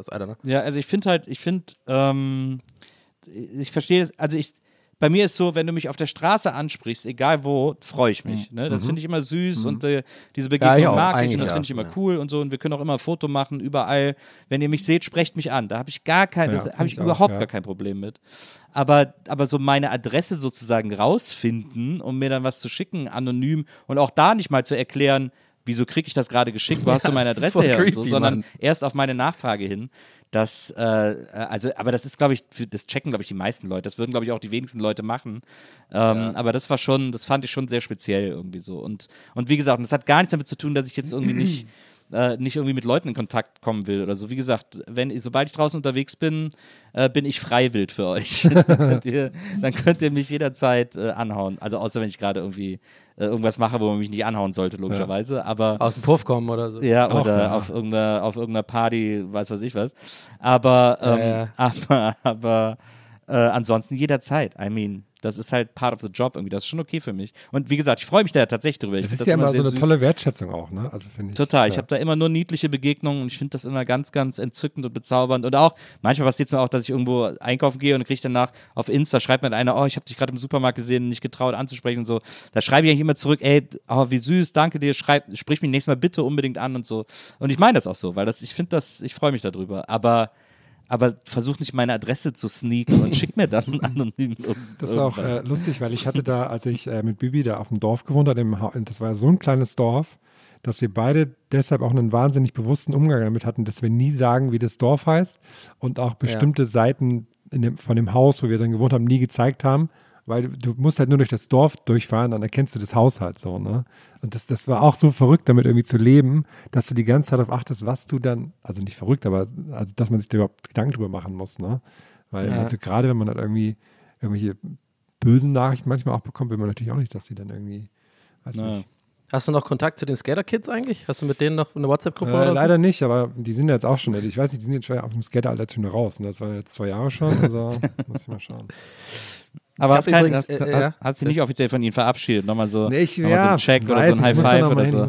verstehe es, bei mir ist so, wenn du mich auf der Straße ansprichst, egal wo, freue ich mich. Ne? Das finde ich immer süß und diese Begegnung mag ich und das finde ich immer cool und so und wir können auch immer ein Foto machen, überall. Wenn ihr mich seht, sprecht mich an. Da habe ich gar kein Problem mit. Aber so meine Adresse sozusagen rausfinden, um mir dann was zu schicken, anonym und auch da nicht mal zu erklären, wieso kriege ich das gerade geschickt, wo hast du meine Adresse her creepy, und so, sondern erst auf meine Nachfrage hin. Aber das ist, glaube ich, das checken, glaube ich, die meisten Leute. Das würden, glaube ich, auch die wenigsten Leute machen. Aber das fand ich schon sehr speziell irgendwie so. Und wie gesagt, das hat gar nichts damit zu tun, dass ich jetzt irgendwie nicht irgendwie mit Leuten in Kontakt kommen will oder so. Wie gesagt, sobald ich draußen unterwegs bin, bin ich freiwillig für euch. Dann könnt ihr mich jederzeit anhauen. Also außer wenn ich gerade irgendwie irgendwas mache, wo man mich nicht anhauen sollte, logischerweise. Ja. Aber aus dem Puff kommen oder so. Ja, oder auf irgendeiner Party, weiß ich was. Aber ansonsten jederzeit. I mean, das ist halt part of the job irgendwie. Das ist schon okay für mich. Und wie gesagt, ich freue mich da tatsächlich drüber. Das ist ja immer so eine tolle Wertschätzung auch, ne? Also finde ich. Total. Ich habe da immer nur niedliche Begegnungen und ich finde das immer ganz, ganz entzückend und bezaubernd. Und auch, manchmal passiert es mir auch, dass ich irgendwo einkaufen gehe und kriege danach auf Insta, schreibt mir einer, ich habe dich gerade im Supermarkt gesehen, nicht getraut anzusprechen und so. Da schreibe ich eigentlich immer zurück, ey, wie süß, danke dir, sprich mich nächstes Mal bitte unbedingt an und so. Und ich meine das auch so, weil ich freue mich darüber. Aber versuch nicht meine Adresse zu sneaken und schick mir dann anonym. Das ist auch lustig, weil ich hatte da, als ich mit Bibi da auf dem Dorf gewohnt habe, das war so ein kleines Dorf, dass wir beide deshalb auch einen wahnsinnig bewussten Umgang damit hatten, dass wir nie sagen, wie das Dorf heißt und auch bestimmte Seiten von dem Haus, wo wir dann gewohnt haben, nie gezeigt haben, weil du musst halt nur durch das Dorf durchfahren, dann erkennst du das Haus halt so, ne? Und das war auch so verrückt, damit irgendwie zu leben, dass du die ganze Zeit darauf achtest, was du dann, also nicht verrückt, aber also dass man sich da überhaupt Gedanken drüber machen muss, ne? Weil also gerade wenn man halt irgendwie irgendwelche bösen Nachrichten manchmal auch bekommt, will man natürlich auch nicht, dass die dann irgendwie, weiß nicht. Hast du noch Kontakt zu den Skater-Kids eigentlich? Hast du mit denen noch eine WhatsApp-Gruppe oder so? Leider nicht, aber die sind ja jetzt auch schon, ich weiß nicht, die sind jetzt schon auf dem Skater-Alter schon raus, ne? Das waren jetzt 2 Jahre schon, also muss ich mal schauen. Aber hast du nicht offiziell von ihnen verabschiedet? Nochmal so, so ein Check oder so ein High Five oder so.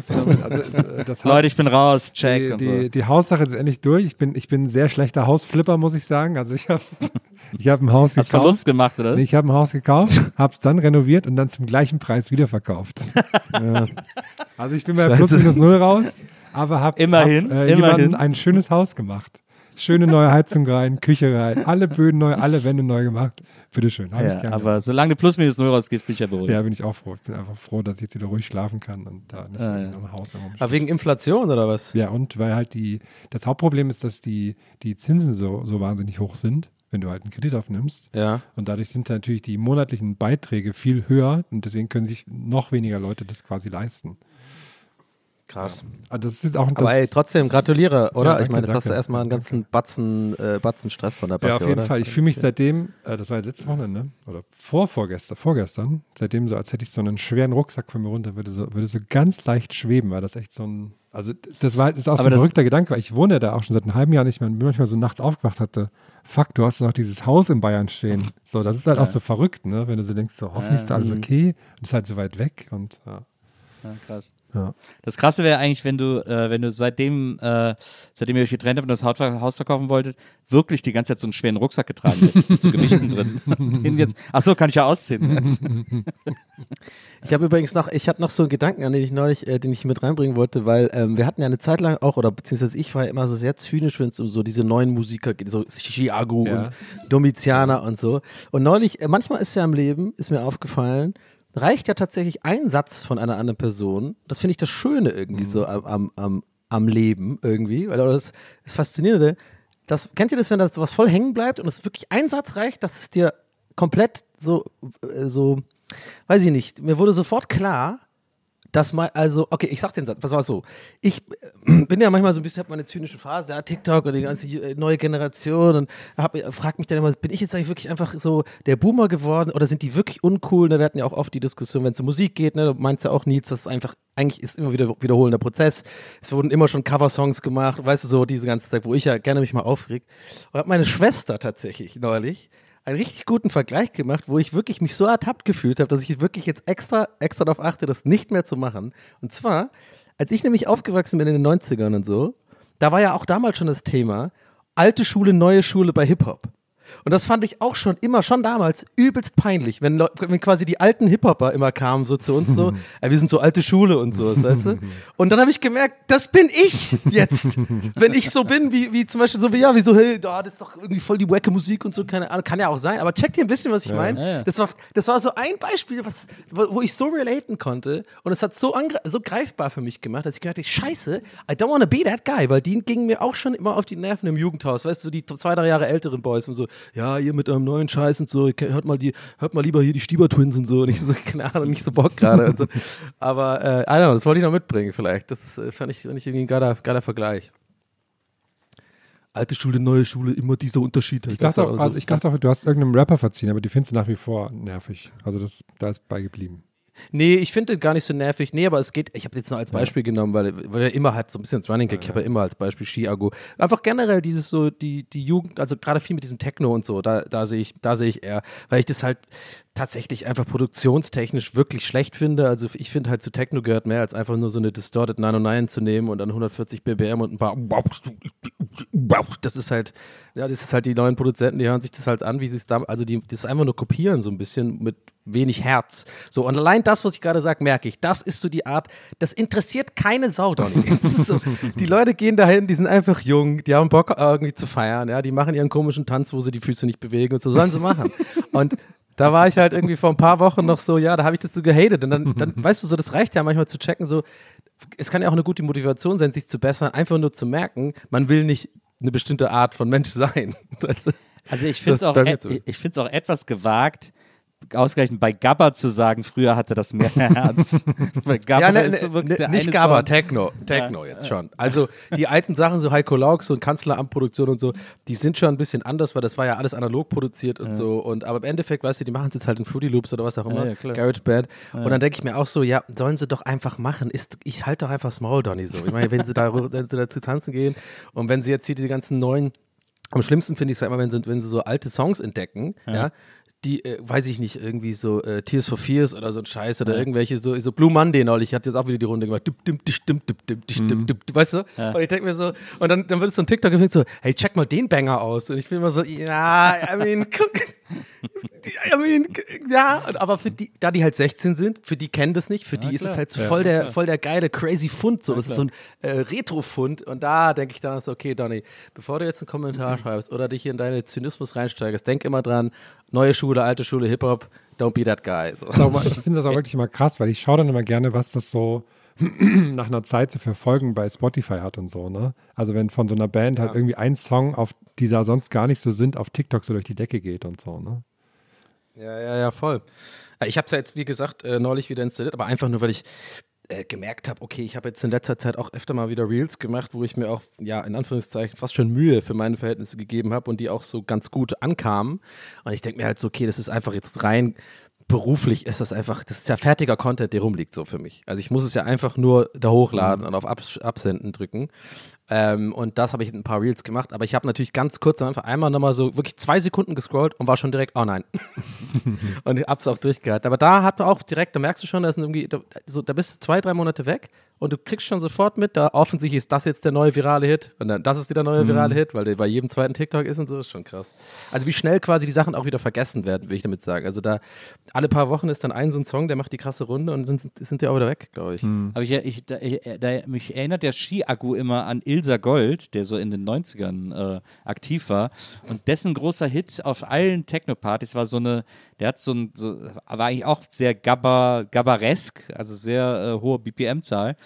Leute, ich bin raus, Check und so. Die Haussache ist endlich durch. Ich bin ein sehr schlechter Hausflipper, muss ich sagen. Also ich habe ein Haus gekauft. Hast Verlust gemacht, oder? Nee, ich habe ein Haus gekauft, habe es dann renoviert und dann zum gleichen Preis wiederverkauft. Ja. Also ich bin bei plus minus null raus, aber habe jemandem ein schönes Haus gemacht. Schöne neue Heizung rein, Küche rein, alle Böden neu, alle Wände neu gemacht. Bitteschön. Aber solange du plus minus null rausgehst, bin ich ja beruhigt. Ja, bin ich auch froh. Ich bin einfach froh, dass ich jetzt wieder ruhig schlafen kann und da nicht in einem Haus herumstehe. Aber wegen Inflation oder was? Ja, und weil halt das Hauptproblem ist, dass die Zinsen so wahnsinnig hoch sind, wenn du halt einen Kredit aufnimmst. Ja. Und dadurch sind natürlich die monatlichen Beiträge viel höher und deswegen können sich noch weniger Leute das quasi leisten. Krass. Ja. Also das ist auch aber ey, trotzdem gratuliere, oder? Ja, danke, ich meine, das hast du erstmal einen ganzen Batzen Stress von der Backe, ja, auf jeden oder? Fall. Ich fühle mich seitdem, das war jetzt letztes Wochenende, oder vorgestern, seitdem so, als hätte ich so einen schweren Rucksack von mir runter, würde so ganz leicht schweben, weil das echt so ein, also das ist auch so ein verrückter Gedanke, weil ich wohne ja da auch schon seit einem halben Jahr nicht mehr und bin manchmal so nachts aufgewacht hatte, fuck, du hast noch dieses Haus in Bayern stehen. So, das ist halt auch so verrückt, ne? Wenn du so denkst, so hoffentlich ist alles okay und ist halt so weit weg und Ja, krass. Ja. Das Krasse wäre eigentlich, wenn du seitdem ihr euch getrennt habt und das Haus verkaufen wolltet, wirklich die ganze Zeit so einen schweren Rucksack getragen hättest mit so Gewichten drin. Kann ich ja ausziehen. Ich habe übrigens hatte noch so einen Gedanken, an den ich neulich, den ich mit reinbringen wollte, weil wir hatten ja eine Zeit lang auch, oder beziehungsweise ich war ja immer so sehr zynisch, wenn es um so diese neuen Musiker geht, so Chiago und Domizianer und so. Und neulich, manchmal ist ja im Leben, ist mir aufgefallen, reicht ja tatsächlich ein Satz von einer anderen Person. Das finde ich das Schöne irgendwie so am Leben irgendwie. Oder das Faszinierende, kennt ihr das, wenn das was voll hängen bleibt und es wirklich ein Satz reicht, dass es dir komplett so, weiß ich nicht, mir wurde sofort klar, dass mal, also, okay, ich sag den Satz, was war so? Ich bin ja manchmal so ein bisschen, hab meine zynische Phase, ja, TikTok und die ganze neue Generation und frag mich dann immer, bin ich jetzt eigentlich wirklich einfach so der Boomer geworden oder sind die wirklich uncool? Da werden ja auch oft die Diskussion, wenn es um Musik geht, ne, du meinst ja auch, Nils, das ist einfach, eigentlich ist immer wieder wiederholender Prozess. Es wurden immer schon Coversongs gemacht, weißt du, so diese ganze Zeit, wo ich ja gerne mich mal aufreg. Und hat meine Schwester tatsächlich neulich einen richtig guten Vergleich gemacht, wo ich wirklich mich so ertappt gefühlt habe, dass ich wirklich jetzt extra darauf achte, das nicht mehr zu machen. Und zwar, als ich nämlich aufgewachsen bin in den 90ern und so, da war ja auch damals schon das Thema alte Schule, neue Schule bei Hip-Hop. Und das fand ich auch schon damals übelst peinlich, wenn quasi die alten Hip-Hopper immer kamen so zu uns so, wir sind so alte Schule und so, weißt du? Und dann habe ich gemerkt, das bin ich jetzt, wenn ich so bin, wie zum Beispiel so, wie so, hey, das ist doch irgendwie voll die wacke Musik und so, keine Ahnung, kann ja auch sein, aber checkt ihr ein bisschen, was ich meine? Das war so ein Beispiel, wo ich so relaten konnte und es hat so greifbar für mich gemacht, dass ich gedacht habe, scheiße, I don't wanna be that guy, weil die gingen mir auch schon immer auf die Nerven im Jugendhaus, weißt du, die 2-3 Jahre älteren Boys und so, ja, ihr mit eurem neuen Scheiß und so, hört mal lieber hier die Stieber-Twins und so, und ich so, keine Ahnung, nicht so Bock gerade und so. Aber, I don't know, das wollte ich noch mitbringen vielleicht. Das fand ich irgendwie ein geiler Vergleich. Alte Schule, neue Schule, immer dieser Unterschied. Ich dachte auch, du hast irgendeinem Rapper verziehen, aber die findest du nach wie vor nervig. Also da ist beigeblieben. Nee, ich finde den gar nicht so nervig. Nee, aber es geht, ich habe jetzt noch als Beispiel genommen, weil er immer hat so ein bisschen das Running Gag, ich habe ja immer als Beispiel Chiago. Einfach generell dieses so, die Jugend, also gerade viel mit diesem Techno und so, da sehe ich eher, weil ich das halt tatsächlich einfach produktionstechnisch wirklich schlecht finde. Also ich finde halt zu Techno gehört mehr als einfach nur so eine Distorted 909 zu nehmen und dann 140 BPM und ein paar das ist halt die neuen Produzenten, die hören sich das halt an, wie sie es da, also das einfach nur kopieren so ein bisschen mit wenig Herz. So, und allein das, was ich gerade sage, merke ich, das ist so die Art, das interessiert keine Sau, Donny. So, die Leute gehen dahin, die sind einfach jung, die haben Bock irgendwie zu feiern, ja, die machen ihren komischen Tanz, wo sie die Füße nicht bewegen und so, sollen sie machen. Und da war ich halt irgendwie vor ein paar Wochen noch so, ja, da habe ich das so gehatet und dann, weißt du, so, das reicht ja manchmal zu checken, so, es kann ja auch eine gute Motivation sein, sich zu bessern, einfach nur zu merken, man will nicht eine bestimmte Art von Mensch sein. Also ich finde es auch etwas gewagt, ausgerechnet bei Gabba zu sagen, früher hatte das mehr Herz. Bei Gabba ist wirklich der nicht eine Gabba, Song. Techno jetzt schon. Also die alten Sachen, so Heiko Laux und Kanzleramtproduktion und so, die sind schon ein bisschen anders, weil das war ja alles analog produziert und so. Aber im Endeffekt, weißt du, die machen es jetzt halt in Fruity Loops oder was auch immer, GarageBand. Und dann denke ich mir auch so, ja, sollen sie doch einfach machen. Ich halte doch einfach das Maul, Donny, so. Ich meine, wenn sie dazu tanzen gehen und wenn sie jetzt hier diese ganzen neuen, am schlimmsten finde ich es ja immer, wenn sie so alte Songs entdecken, ja die, weiß ich nicht, irgendwie so Tears for Fears oder so ein Scheiß oder irgendwelche, so Blue Monday neulich, hat jetzt auch wieder die Runde gemacht, weißt du? Ja. Und ich denke mir so, und dann wird es so ein TikTok gefilmt, so, hey, check mal den Banger aus. Und ich bin immer so, ja, aber für die, da die halt 16 sind, für die kennen das nicht, für die ist es halt so voll der geile, crazy Fund, so, das ist so ein Retro-Fund und da denke ich dann so, okay, Donny, bevor du jetzt einen Kommentar schreibst oder dich in deinen Zynismus reinsteigerst, denk immer dran, neue Schule, alte Schule, Hip-Hop, don't be that guy. So. Ich finde das auch wirklich immer krass, weil ich schaue dann immer gerne, was das so nach einer Zeit zu verfolgen bei Spotify hat und so, ne? Also wenn von so einer Band halt irgendwie ein Song, die da sonst gar nicht so sind, auf TikTok so durch die Decke geht und so, ne? Ja, voll. Ich habe es ja jetzt, wie gesagt, neulich wieder installiert, aber einfach nur, weil ich gemerkt habe, okay, ich habe jetzt in letzter Zeit auch öfter mal wieder Reels gemacht, wo ich mir auch, ja, in Anführungszeichen fast schon Mühe für meine Verhältnisse gegeben habe und die auch so ganz gut ankamen. Und ich denke mir halt so, okay, das ist einfach jetzt rein beruflich ist das ist ja fertiger Content, der rumliegt so für mich. Also ich muss es ja einfach nur da hochladen und auf Absenden drücken. Und das habe ich in ein paar Reels gemacht, aber ich habe natürlich ganz kurz am Anfang einmal nochmal so wirklich 2 Sekunden gescrollt und war schon direkt, oh nein. Und ich habe es auch durchgehalten. Aber da hat man auch direkt, da merkst du schon, da bist du 2-3 Monate weg und du kriegst schon sofort mit, da offensichtlich ist das jetzt der neue virale Hit und dann das ist der neue virale Hit, weil der bei jedem zweiten TikTok ist und so, ist schon krass. Also wie schnell quasi die Sachen auch wieder vergessen werden, will ich damit sagen. Also da alle paar Wochen ist dann so ein Song, der macht die krasse Runde und dann sind die auch wieder weg, glaube ich. Aber mich erinnert der Chiago immer an Ilsa Gold, der so in den 90ern aktiv war und dessen großer Hit auf allen Techno-Partys war war eigentlich auch sehr Gabbaresk, also sehr hohe BPM-Zahl.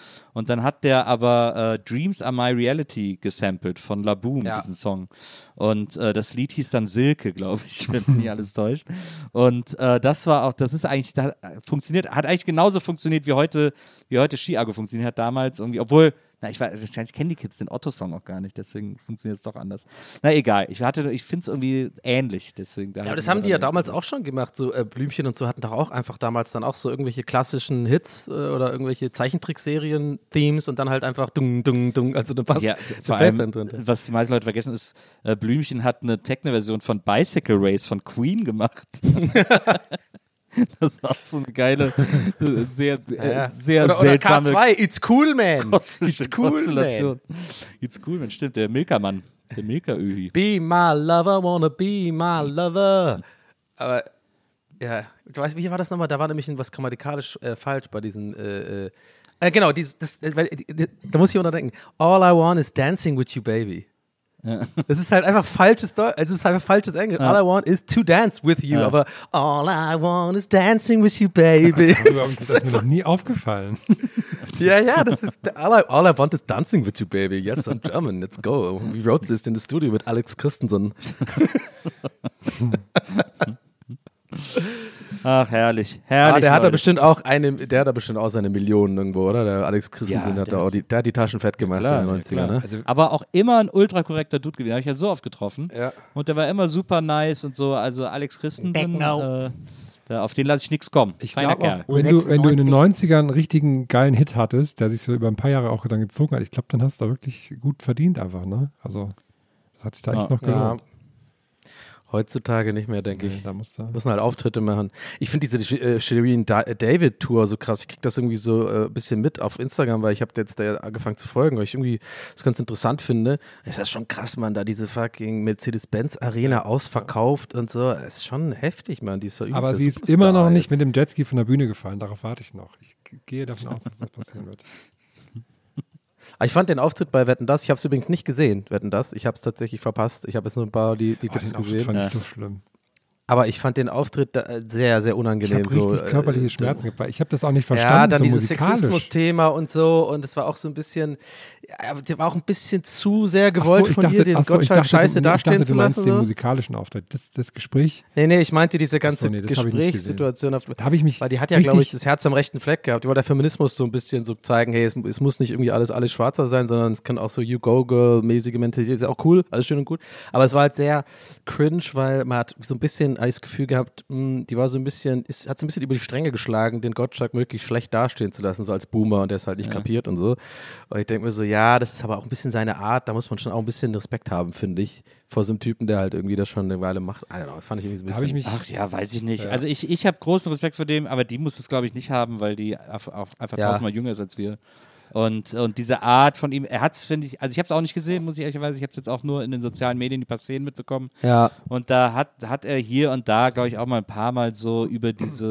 Und dann hat der aber Dreams Are My Reality gesampelt von La Boom, diesen Song. Und das Lied hieß dann Silke, glaube ich, wenn mich nicht alles täuscht. Und das ist eigentlich, hat eigentlich genauso funktioniert, wie heute Chiago funktioniert hat damals irgendwie, obwohl, wahrscheinlich kennen die Kids den Otto-Song auch gar nicht, deswegen funktioniert es doch anders. Na egal, ich finde es irgendwie ähnlich, deswegen. Aber das haben die ja damals auch schon gemacht, so Blümchen und so hatten doch auch einfach damals dann auch so irgendwelche klassischen Hits oder irgendwelche Zeichentrickserien-Themes und dann halt einfach dung, dung, dung, also eine Bass. Ja, vor allem, was die meisten Leute vergessen ist, Blümchen hat eine Techno-Version von Bicycle Race von Queen gemacht. Das ist auch so eine geile, sehr oder seltsame K2, It's Cool Man. It's cool, man. It's Cool Man, stimmt, der Milka-Mann, der Milka-Öhi. Be my lover, wanna be my lover. Aber, ja, du weißt, wie war das nochmal? Da war nämlich was grammatikalisch falsch bei diesen, genau, da muss ich unterdenken. All I want is dancing with you, baby. Ja. Das ist halt einfach falsches Deutsch, es ist einfach falsches Englisch. Ja. All I want is to dance with you, aber all I want is dancing with you, baby. Das ist mir noch nie aufgefallen. Ja, das ist all I want is dancing with you, baby. Yes, I'm German, let's go. We wrote this in the studio mit Alex Christensen. Ach, herrlich. Der hat da bestimmt auch seine Millionen irgendwo, oder? Der Alex Christensen der hat die Taschen fett gemacht in den 90ern. Ne? Also, aber auch immer ein ultra korrekter Dude gewesen. Habe ich ja so oft getroffen. Ja. Und der war immer super nice und so. Also Alex Christensen, auf den lasse ich nichts kommen. Ich glaube, wenn du in den 90ern einen richtigen geilen Hit hattest, der sich so über ein paar Jahre auch dann gezogen hat, ich glaube, dann hast du da wirklich gut verdient einfach. Ne? Also das hat sich da echt noch gelohnt. Heutzutage nicht mehr, denke ich. Da müssen halt Auftritte machen. Ich finde diese Shirin David Tour so krass. Ich kriege das irgendwie so ein bisschen mit auf Instagram, weil ich habe jetzt da angefangen zu folgen, weil ich irgendwie das ganz interessant finde. Das ist schon krass, man, da diese fucking Mercedes-Benz Arena ausverkauft und so. Das ist schon heftig, man. Die ist so aber sie ist immer noch nicht mit dem Jetski von der Bühne gefallen. Darauf warte ich noch. Ich gehe davon aus, dass das passieren wird. Ich fand den Auftritt bei Wetten, dass, ich habe es übrigens nicht gesehen, Wetten, dass, ich habe es tatsächlich verpasst. Ich habe jetzt nur ein paar die Clips gesehen. Fand ich so schlimm. Aber ich fand den Auftritt sehr, sehr unangenehm. Ich habe richtig körperliche Schmerzen gehabt, weil ich habe das auch nicht verstanden. Ja, dann so dieses Sexismus-Thema und so und es war auch so ein bisschen, der war auch ein bisschen zu sehr gewollt von dir, den Gottschalk scheiße dastehen zu lassen. Du meinst den musikalischen Auftritt, das Gespräch? Nee, ich meinte diese ganze Gesprächssituation. Da habe ich mich weil die hat ja, glaube ich, das Herz am rechten Fleck gehabt. Die wollte der Feminismus so ein bisschen so zeigen, hey, es muss nicht irgendwie alles schwarzer sein, sondern es kann auch so You-Go-Girl-mäßige Mentalität, ist ja auch cool, alles schön und gut. Aber es war halt sehr cringe, weil man hat so ein bisschen das Gefühl gehabt, die war so ein bisschen, hat so ein bisschen über die Stränge geschlagen, den Gottschalk möglichst schlecht dastehen zu lassen, so als Boomer und der es halt nicht kapiert und so. Und ich denke mir so, ja, das ist aber auch ein bisschen seine Art, da muss man schon auch ein bisschen Respekt haben, finde ich, vor so einem Typen, der halt irgendwie das schon eine Weile macht. I don't know, das fand ich irgendwie so ein bisschen. Ach ja, weiß ich nicht. Ja. Also ich habe großen Respekt vor dem, aber die muss das, glaube ich, nicht haben, weil die einfach tausendmal jünger ist als wir. Und diese Art von ihm, er hat es, finde ich, also ich habe es auch nicht gesehen, muss ich ehrlicherweise, ich habe es jetzt auch nur in den sozialen Medien, die paar Szenen mitbekommen. Ja. Und da hat er hier und da, glaube ich, auch mal ein paar Mal so über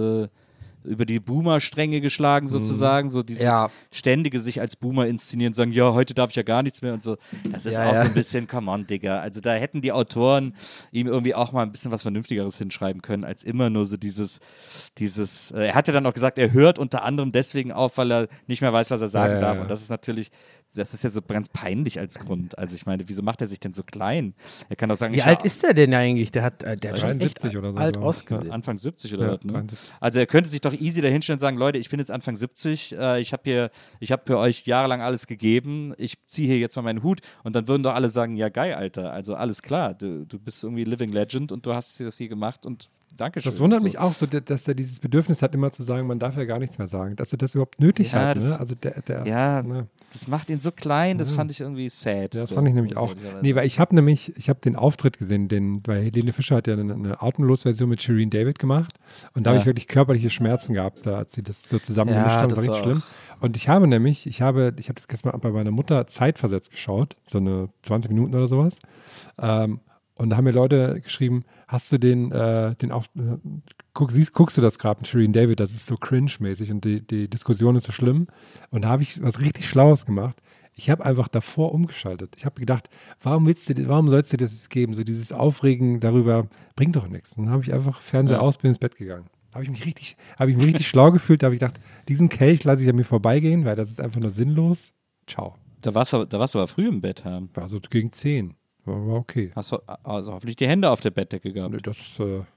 die Boomer-Stränge geschlagen sozusagen, so dieses ständige sich als Boomer inszenieren, sagen, ja, heute darf ich ja gar nichts mehr und so. Das ist auch so ein bisschen, come on, Digga. Also da hätten die Autoren ihm irgendwie auch mal ein bisschen was Vernünftigeres hinschreiben können, als immer nur so dieses, er hat ja dann auch gesagt, er hört unter anderem deswegen auf, weil er nicht mehr weiß, was er sagen darf. Und das ist natürlich, das ist ja so ganz peinlich als Grund. Also ich meine, wieso macht er sich denn so klein? Er kann doch sagen, wie alt ist der denn eigentlich? Der hat 73 oder so. Alt ausgesehen. Anfang 70 oder was, ne? Also er könnte sich doch easy dahinstellen und sagen, Leute, ich bin jetzt Anfang 70, ich habe für euch jahrelang alles gegeben, ich ziehe hier jetzt mal meinen Hut und dann würden doch alle sagen, ja geil, Alter, also alles klar, du bist irgendwie Living Legend und du hast das hier gemacht und Dankeschön. Das wundert mich auch so, dass er dieses Bedürfnis hat, immer zu sagen, man darf ja gar nichts mehr sagen, dass er das überhaupt nötig hat. Ne? Also das macht ihn so klein, das fand ich irgendwie sad. Ja, das fand ich nämlich auch. Nee, weil ich habe den Auftritt gesehen, weil Helene Fischer hat ja eine Atemlos-Version mit Shirin David gemacht und da habe ich wirklich körperliche Schmerzen gehabt, als sie das so zusammengemischt haben, das war richtig schlimm. Und ich habe das gestern mal bei meiner Mutter zeitversetzt geschaut, so 20 Minuten oder sowas. Und da haben mir Leute geschrieben, hast du guckst du das gerade mit Shirin David, das ist so cringe-mäßig und die Diskussion ist so schlimm. Und da habe ich was richtig Schlaues gemacht. Ich habe einfach davor umgeschaltet. Ich habe gedacht, warum sollst du das geben? So dieses Aufregen darüber bringt doch nichts. Und dann habe ich einfach Fernseher aus, bin ins Bett gegangen. habe ich mich richtig schlau gefühlt. Da habe ich gedacht, diesen Kelch lasse ich an mir vorbeigehen, weil das ist einfach nur sinnlos. Ciao. Da warst du aber früh im Bett haben. War so gegen 10. War okay. Hast du also hoffentlich die Hände auf der Bettdecke gehabt? Nee, das,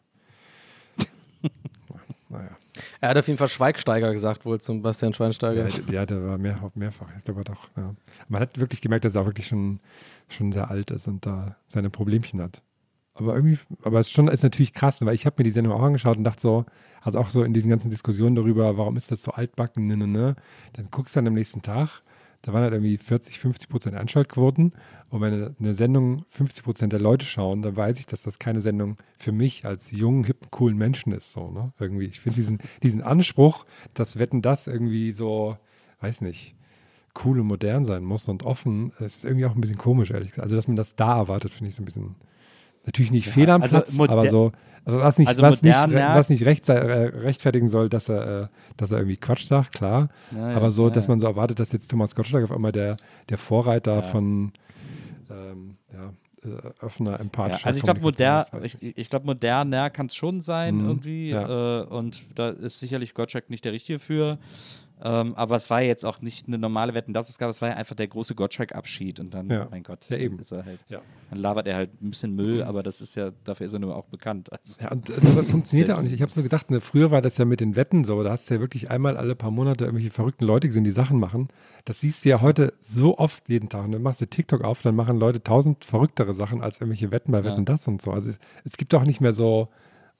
naja. Er hat auf jeden Fall Schweigsteiger gesagt, wohl zum Bastian Schweinsteiger. Ja, der war mehrfach. Ich glaube doch. Ja. Man hat wirklich gemerkt, dass er auch wirklich schon sehr alt ist und da seine Problemchen hat. Aber es ist natürlich krass, weil ich habe mir die Sendung auch angeschaut und dachte so, also auch so in diesen ganzen Diskussionen darüber, warum ist das so altbacken, ne? Dann guckst du dann am nächsten Tag, da waren halt irgendwie 40-50% Einschaltquoten und wenn eine Sendung 50% der Leute schauen, dann weiß ich, dass das keine Sendung für mich als jungen, hippen, coolen Menschen ist, so, ne? Irgendwie, ich finde diesen Anspruch, dass Wetten, das irgendwie so, weiß nicht, cool und modern sein muss und offen, ist irgendwie auch ein bisschen komisch, ehrlich gesagt. Also, dass man das da erwartet, finde ich so ein bisschen, natürlich nicht fehl am Platz, aber so, was nicht rechtfertigen soll, dass er irgendwie Quatsch sagt, klar. Ja, aber so, dass man so erwartet, dass jetzt Thomas Gottschalk auf einmal der Vorreiter von offener, empathischer also ich glaube, moderner kann es schon sein irgendwie. Und da ist sicherlich Gottschalk nicht der Richtige für. Aber es war jetzt auch nicht eine normale Wetten, das es gab, es war ja einfach der große Gottschalk-Abschied und dann, mein Gott, ist er halt, dann labert er halt ein bisschen Müll, aber das ist ja, dafür ist er nur auch bekannt. Also, ja, und sowas funktioniert ja auch nicht. Ich habe so gedacht, früher war das ja mit den Wetten so, da hast du ja wirklich einmal alle paar Monate irgendwelche verrückten Leute gesehen, die Sachen machen. Das siehst du ja heute so oft jeden Tag. Und dann machst du TikTok auf, dann machen Leute 1000 verrücktere Sachen als irgendwelche Wetten bei Wetten das und so. Also es gibt auch nicht mehr so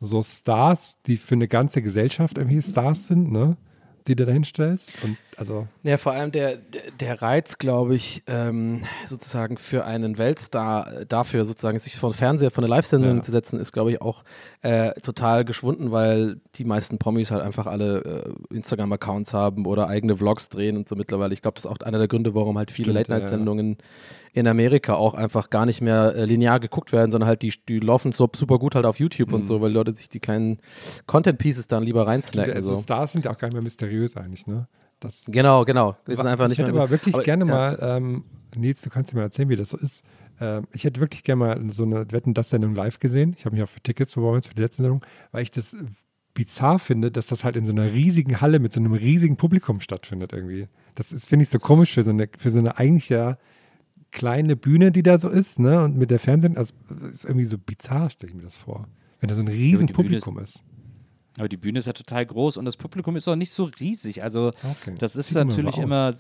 Stars, die für eine ganze Gesellschaft irgendwie Stars sind, ne? Die du da hinstellst. Und also ja, vor allem der Reiz, glaube ich, sozusagen für einen Weltstar dafür sozusagen sich vor den Fernseher, vor eine Live-Sendung zu setzen, ist, glaube ich, auch total geschwunden, weil die meisten Promis halt einfach alle Instagram-Accounts haben oder eigene Vlogs drehen und so mittlerweile. Ich glaube, das ist auch einer der Gründe, warum halt viele Late-Night-Sendungen in Amerika auch einfach gar nicht mehr linear geguckt werden, sondern halt die laufen so super gut halt auf YouTube und so, weil Leute sich die kleinen Content-Pieces dann lieber reinsnacken. Also Stars sind ja auch gar nicht mehr mysteriös eigentlich, ne? Genau. Das ist einfach nicht ich hätte aber wirklich gerne mal, Nils, du kannst dir mal erzählen, wie das so ist. Ich hätte wirklich gerne mal so eine Wetten-das-Sendung live gesehen. Ich habe mich auch für Tickets beworben für die letzte Sendung, weil ich das bizarr finde, dass das halt in so einer riesigen Halle mit so einem riesigen Publikum stattfindet irgendwie. Das ist, finde ich, so komisch für so eine eigentlich ja kleine Bühne, die da so ist, ne? Und mit der Fernsehen, also ist irgendwie so bizarr, stelle ich mir das vor. Wenn da so ein riesen Publikum ist. Aber die Bühne ist ja total groß und das Publikum ist auch nicht so riesig. Also das ist natürlich immer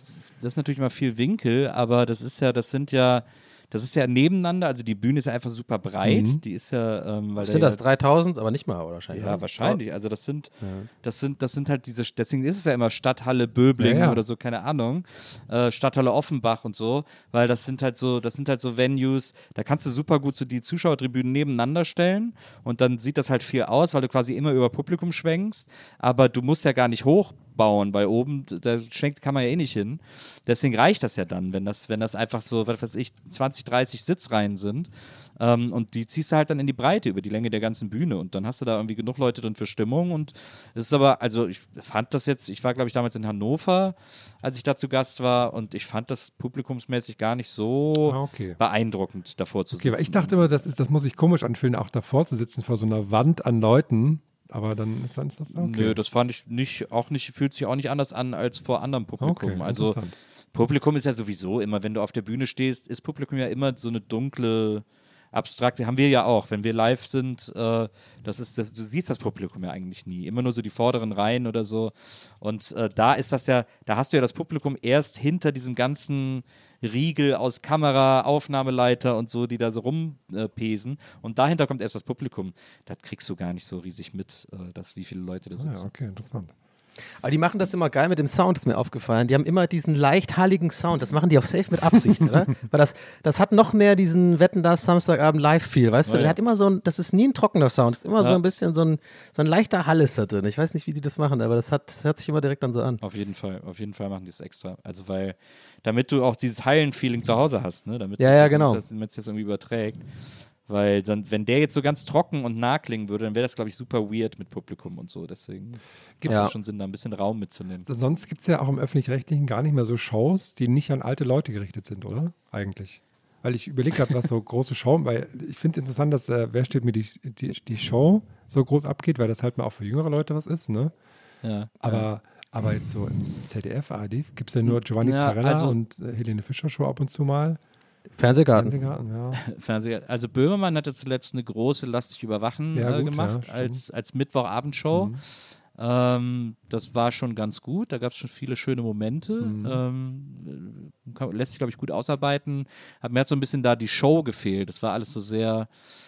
viel Winkel, aber das sind ja nebeneinander, also die Bühne ist ja einfach super breit, die ist ja, weil sind das 3000, aber nicht mal wahrscheinlich. Ja, wahrscheinlich, also das sind halt deswegen ist es ja immer Stadthalle Böblingen oder so, keine Ahnung, Stadthalle Offenbach und so, weil das sind halt so Venues, da kannst du super gut so die Zuschauertribünen nebeneinander stellen und dann sieht das halt viel aus, weil du quasi immer über Publikum schwenkst, aber du musst ja gar nicht hochbauen, weil oben, da kann man ja eh nicht hin. Deswegen reicht das ja dann, wenn das einfach so, was weiß ich, 20, 30 Sitzreihen sind und die ziehst du halt dann in die Breite über die Länge der ganzen Bühne und dann hast du da irgendwie genug Leute drin für Stimmung und es ist aber, also ich fand das jetzt, ich war glaube ich damals in Hannover, als ich da zu Gast war und ich fand das publikumsmäßig gar nicht so beeindruckend davor zu sitzen. Okay, weil ich dachte immer, das muss sich komisch anfühlen, auch davor zu sitzen vor so einer Wand an Leuten. Aber dann ist das okay. Nö, das fand ich fühlt sich auch nicht anders an als vor anderem Publikum. Okay, also Publikum ist ja sowieso immer, wenn du auf der Bühne stehst, ist Publikum ja immer so eine dunkle, abstrakte, haben wir ja auch, wenn wir live sind, du siehst das Publikum ja eigentlich nie, immer nur so die vorderen Reihen oder so und da hast du ja das Publikum erst hinter diesem ganzen Riegel aus Kamera, Aufnahmeleiter und so, die da so rumpesen und dahinter kommt erst das Publikum. Das kriegst du gar nicht so riesig mit, wie viele Leute da sitzen. Ja, okay, interessant. Aber die machen das immer geil mit dem Sound, ist mir aufgefallen. Die haben immer diesen leicht halligen Sound. Das machen die auf Safe mit Absicht, oder? Weil das hat noch mehr diesen Wetten, das Samstagabend Live-Feel, weißt du? Der hat immer das ist nie ein trockener Sound. Das ist immer so ein bisschen so ein leichter Hall ist da drin. Ich weiß nicht, wie die das machen, aber das hört sich immer direkt dann so an. Auf jeden Fall machen die es extra. Also damit du auch dieses Hallen-Feeling zu Hause hast, ne? Damit es jetzt irgendwie überträgt. Weil dann, wenn der jetzt so ganz trocken und nah klingen würde, dann wäre das, glaube ich, super weird mit Publikum und so. Deswegen gibt es schon Sinn, da ein bisschen Raum mitzunehmen. Sonst gibt es ja auch im Öffentlich-Rechtlichen gar nicht mehr so Shows, die nicht an alte Leute gerichtet sind, oder? Eigentlich. weil ich überlege gerade, was so große Show, weil ich finde es interessant, dass Wer steht mir die Show so groß abgeht, weil das halt mal auch für jüngere Leute was ist, ne? Ja. Aber jetzt so im ZDF, ARD, gibt es ja nur Giovanni Zarella und Helene Fischer Show ab und zu mal. Fernsehgarten, ja. Also Böhmermann hatte zuletzt eine große Lass dich überwachen gemacht als Mittwochabendshow. Das war schon ganz gut, da gab es schon viele schöne Momente. Lässt sich, glaube ich, gut ausarbeiten. Mir hat so ein bisschen da die Show gefehlt. Das war alles so sehr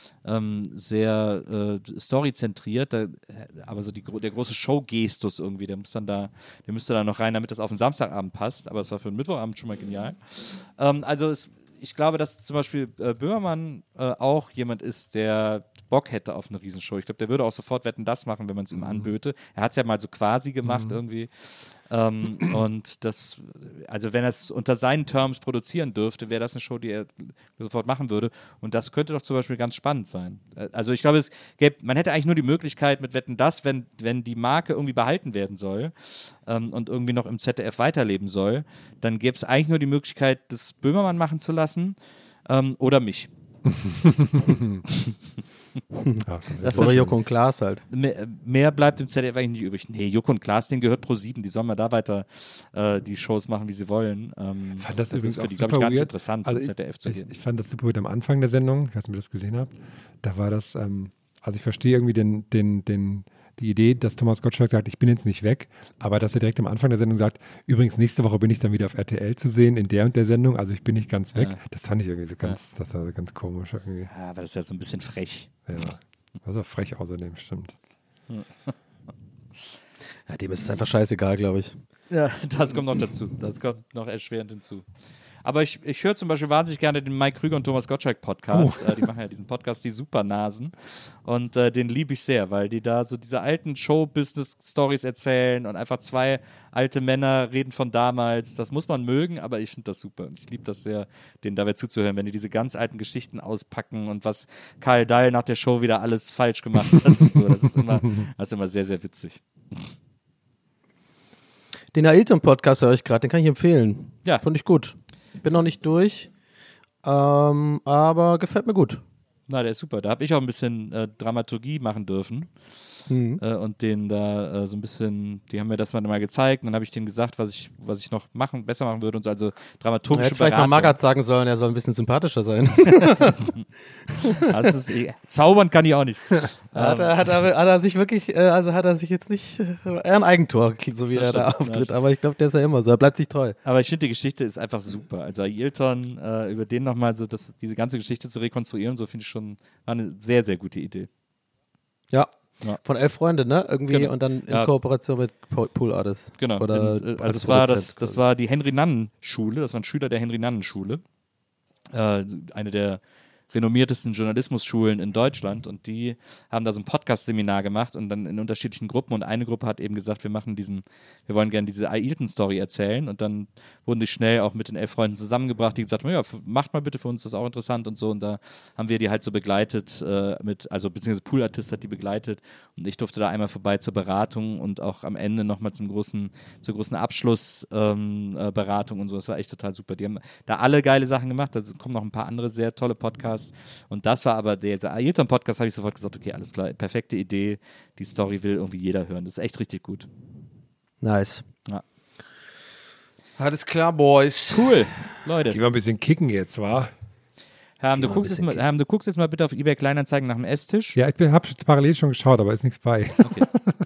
storyzentriert, aber so der große Showgestus irgendwie, der müsste da noch rein, damit das auf den Samstagabend passt, aber es war für den Mittwochabend schon mal genial. Ich glaube, dass zum Beispiel Böhmermann auch jemand ist, der Bock hätte auf eine Riesenshow. Ich glaube, der würde auch sofort Wetten, das machen, wenn man es ihm anböte. Er hat es ja mal so quasi gemacht irgendwie. Und also wenn er es unter seinen Terms produzieren dürfte, wäre das eine Show, die er sofort machen würde. Und das könnte doch zum Beispiel ganz spannend sein. Also ich glaube, man hätte eigentlich nur die Möglichkeit mit Wetten, das, wenn die Marke irgendwie behalten werden soll und irgendwie noch im ZDF weiterleben soll, dann gäbe es eigentlich nur die Möglichkeit, das Böhmermann machen zu lassen oder mich. Oder Joko und Klaas halt. Mehr bleibt im ZDF eigentlich nicht übrig. Nee, Joko und Klaas, denen gehört Pro7, die sollen mal da weiter die Shows machen, wie sie wollen. Fand das übrigens ist für die, super glaube ich, gar nicht weird. interessant, zum ZDF zu gehen. Ich fand das super weird am Anfang der Sendung, ich weiß nicht, ob ihr das gesehen habt, da war das, also ich verstehe irgendwie die Idee, dass Thomas Gottschalk sagt, ich bin jetzt nicht weg, aber dass er direkt am Anfang der Sendung sagt, übrigens nächste Woche bin ich dann wieder auf RTL zu sehen, in der und der Sendung, also ich bin nicht ganz weg. Ja. Das fand ich irgendwie so ganz, das war so ganz komisch irgendwie. Ja, aber das ist ja so ein bisschen frech. Ja, das war frech außerdem, stimmt. Ja, dem ist es einfach scheißegal, glaube ich. Ja, das kommt noch dazu. Das kommt noch erschwerend hinzu. Aber ich höre zum Beispiel wahnsinnig gerne den Mike Krüger und Thomas Gottschalk Podcast. Die machen ja diesen Podcast, die Supernasen. Und den liebe ich sehr, weil die da so diese alten Show-Business-Stories erzählen und einfach zwei alte Männer reden von damals. Das muss man mögen, aber ich finde das super. Und ich liebe das sehr, denen dabei zuzuhören, wenn die diese ganz alten Geschichten auspacken und was Karl Dahl nach der Show wieder alles falsch gemacht hat und so. Das ist immer sehr, sehr witzig. Den Ailton-Podcast höre ich gerade, den kann ich empfehlen. Ja. Fand ich gut. Bin noch nicht durch, aber gefällt mir gut. Na, der ist super. Da habe ich auch ein bisschen Dramaturgie machen dürfen. Und denen da so ein bisschen, die haben mir das mal gezeigt und dann habe ich denen gesagt, was ich noch besser machen würde und so, also dramaturgische Beratung. Vielleicht noch Magath sagen sollen, er soll ein bisschen sympathischer sein. Zaubern kann ich auch nicht. Hat er sich wirklich, also hat er sich jetzt nicht, eher ein Eigentor, so wie er da auftritt, aber ich glaube, der ist ja immer so, er bleibt sich treu. Aber ich finde, die Geschichte ist einfach super. Also Ailton, über den nochmal so, diese ganze Geschichte zu rekonstruieren, so finde ich schon, war eine sehr, sehr gute Idee. Ja. Von 11 Freunde, ne? Irgendwie genau. Und dann in Kooperation mit Pool Artists. Genau. Oder das war die Henry-Nannen-Schule, das war ein Schüler der Henry-Nannen-Schule. Eine der renommiertesten Journalismusschulen in Deutschland und die haben da so ein Podcast-Seminar gemacht und dann in unterschiedlichen Gruppen und eine Gruppe hat eben gesagt, wir wollen gerne diese Ailton-Story erzählen und dann wurden die schnell auch mit den 11 Freunden zusammengebracht, die gesagt haben, ja, macht mal bitte für uns, das ist auch interessant und so und da haben wir die halt so begleitet beziehungsweise Pool Artist hat die begleitet und ich durfte da einmal vorbei zur Beratung und auch am Ende nochmal zur großen Abschlussberatung und so, das war echt total super. Die haben da alle geile Sachen gemacht, da kommen noch ein paar andere sehr tolle Podcasts und das war aber der Ailton-Podcast, habe ich sofort gesagt, okay, alles klar, perfekte Idee, die Story will irgendwie jeder hören, das ist echt richtig gut. Nice. Ja. Alles klar, Boys. Cool, Leute. Gehen wir ein bisschen kicken jetzt, wa? Herr, du guckst jetzt mal bitte auf eBay Kleinanzeigen nach dem Esstisch. Ja, ich habe parallel schon geschaut, aber ist nichts bei. Okay.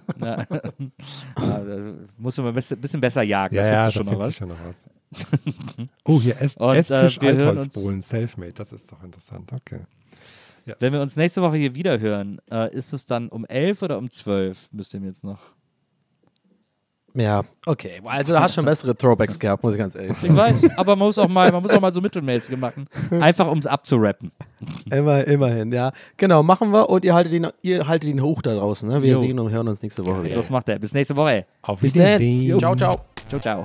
Musst du mal ein bisschen besser jagen. Ja, da findet sich schon noch was. Oh, hier Esstisch, Altholzbohlen, Selfmade, das ist doch interessant, okay. Ja. Wenn wir uns nächste Woche hier wieder hören, ist es dann um 11 oder um 12? Müsst ihr mir jetzt noch... Ja, okay. Also du hast schon bessere Throwbacks gehabt, muss ich ganz ehrlich sagen. Ich weiß, aber man muss auch mal so mittelmäßig machen. Einfach um es abzurappen. Immerhin, ja. Genau, machen wir und ihr haltet ihn hoch da draußen. Ne? Wir sehen und hören uns nächste Woche wieder. Das macht er. Bis nächste Woche. Auf Wiedersehen. Ciao, ciao. Ciao, ciao.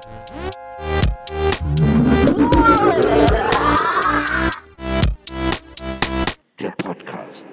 Der Podcast.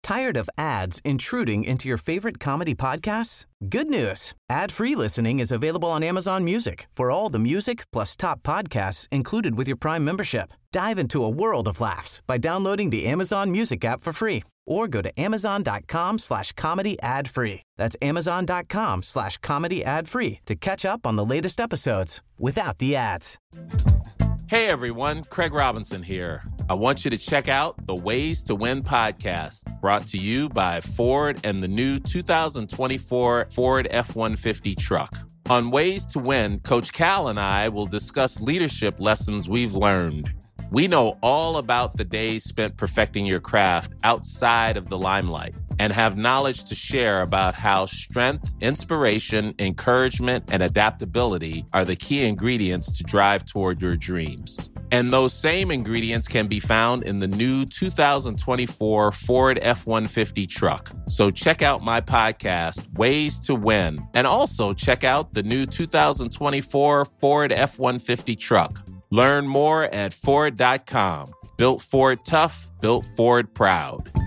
Tired of ads intruding into your favorite comedy podcasts? Good news. Ad-free listening is available on Amazon Music for all the music plus top podcasts included with your Prime membership. Dive into a world of laughs by downloading the Amazon Music app for free or go to amazon.com/comedy ad-free. That's amazon.com/comedy ad-free to catch up on the latest episodes without the ads. Hey everyone, Craig Robinson here. I want you to check out the Ways to Win podcast, brought to you by Ford and the new 2024 Ford F-150 truck. On Ways to Win, Coach Cal and I will discuss leadership lessons we've learned. We know all about the days spent perfecting your craft outside of the limelight and have knowledge to share about how strength, inspiration, encouragement, and adaptability are the key ingredients to drive toward your dreams. And those same ingredients can be found in the new 2024 Ford F-150 truck. So check out my podcast, Ways to Win, and also check out the new 2024 Ford F-150 truck. Learn more at Ford.com. Built Ford tough, built Ford proud.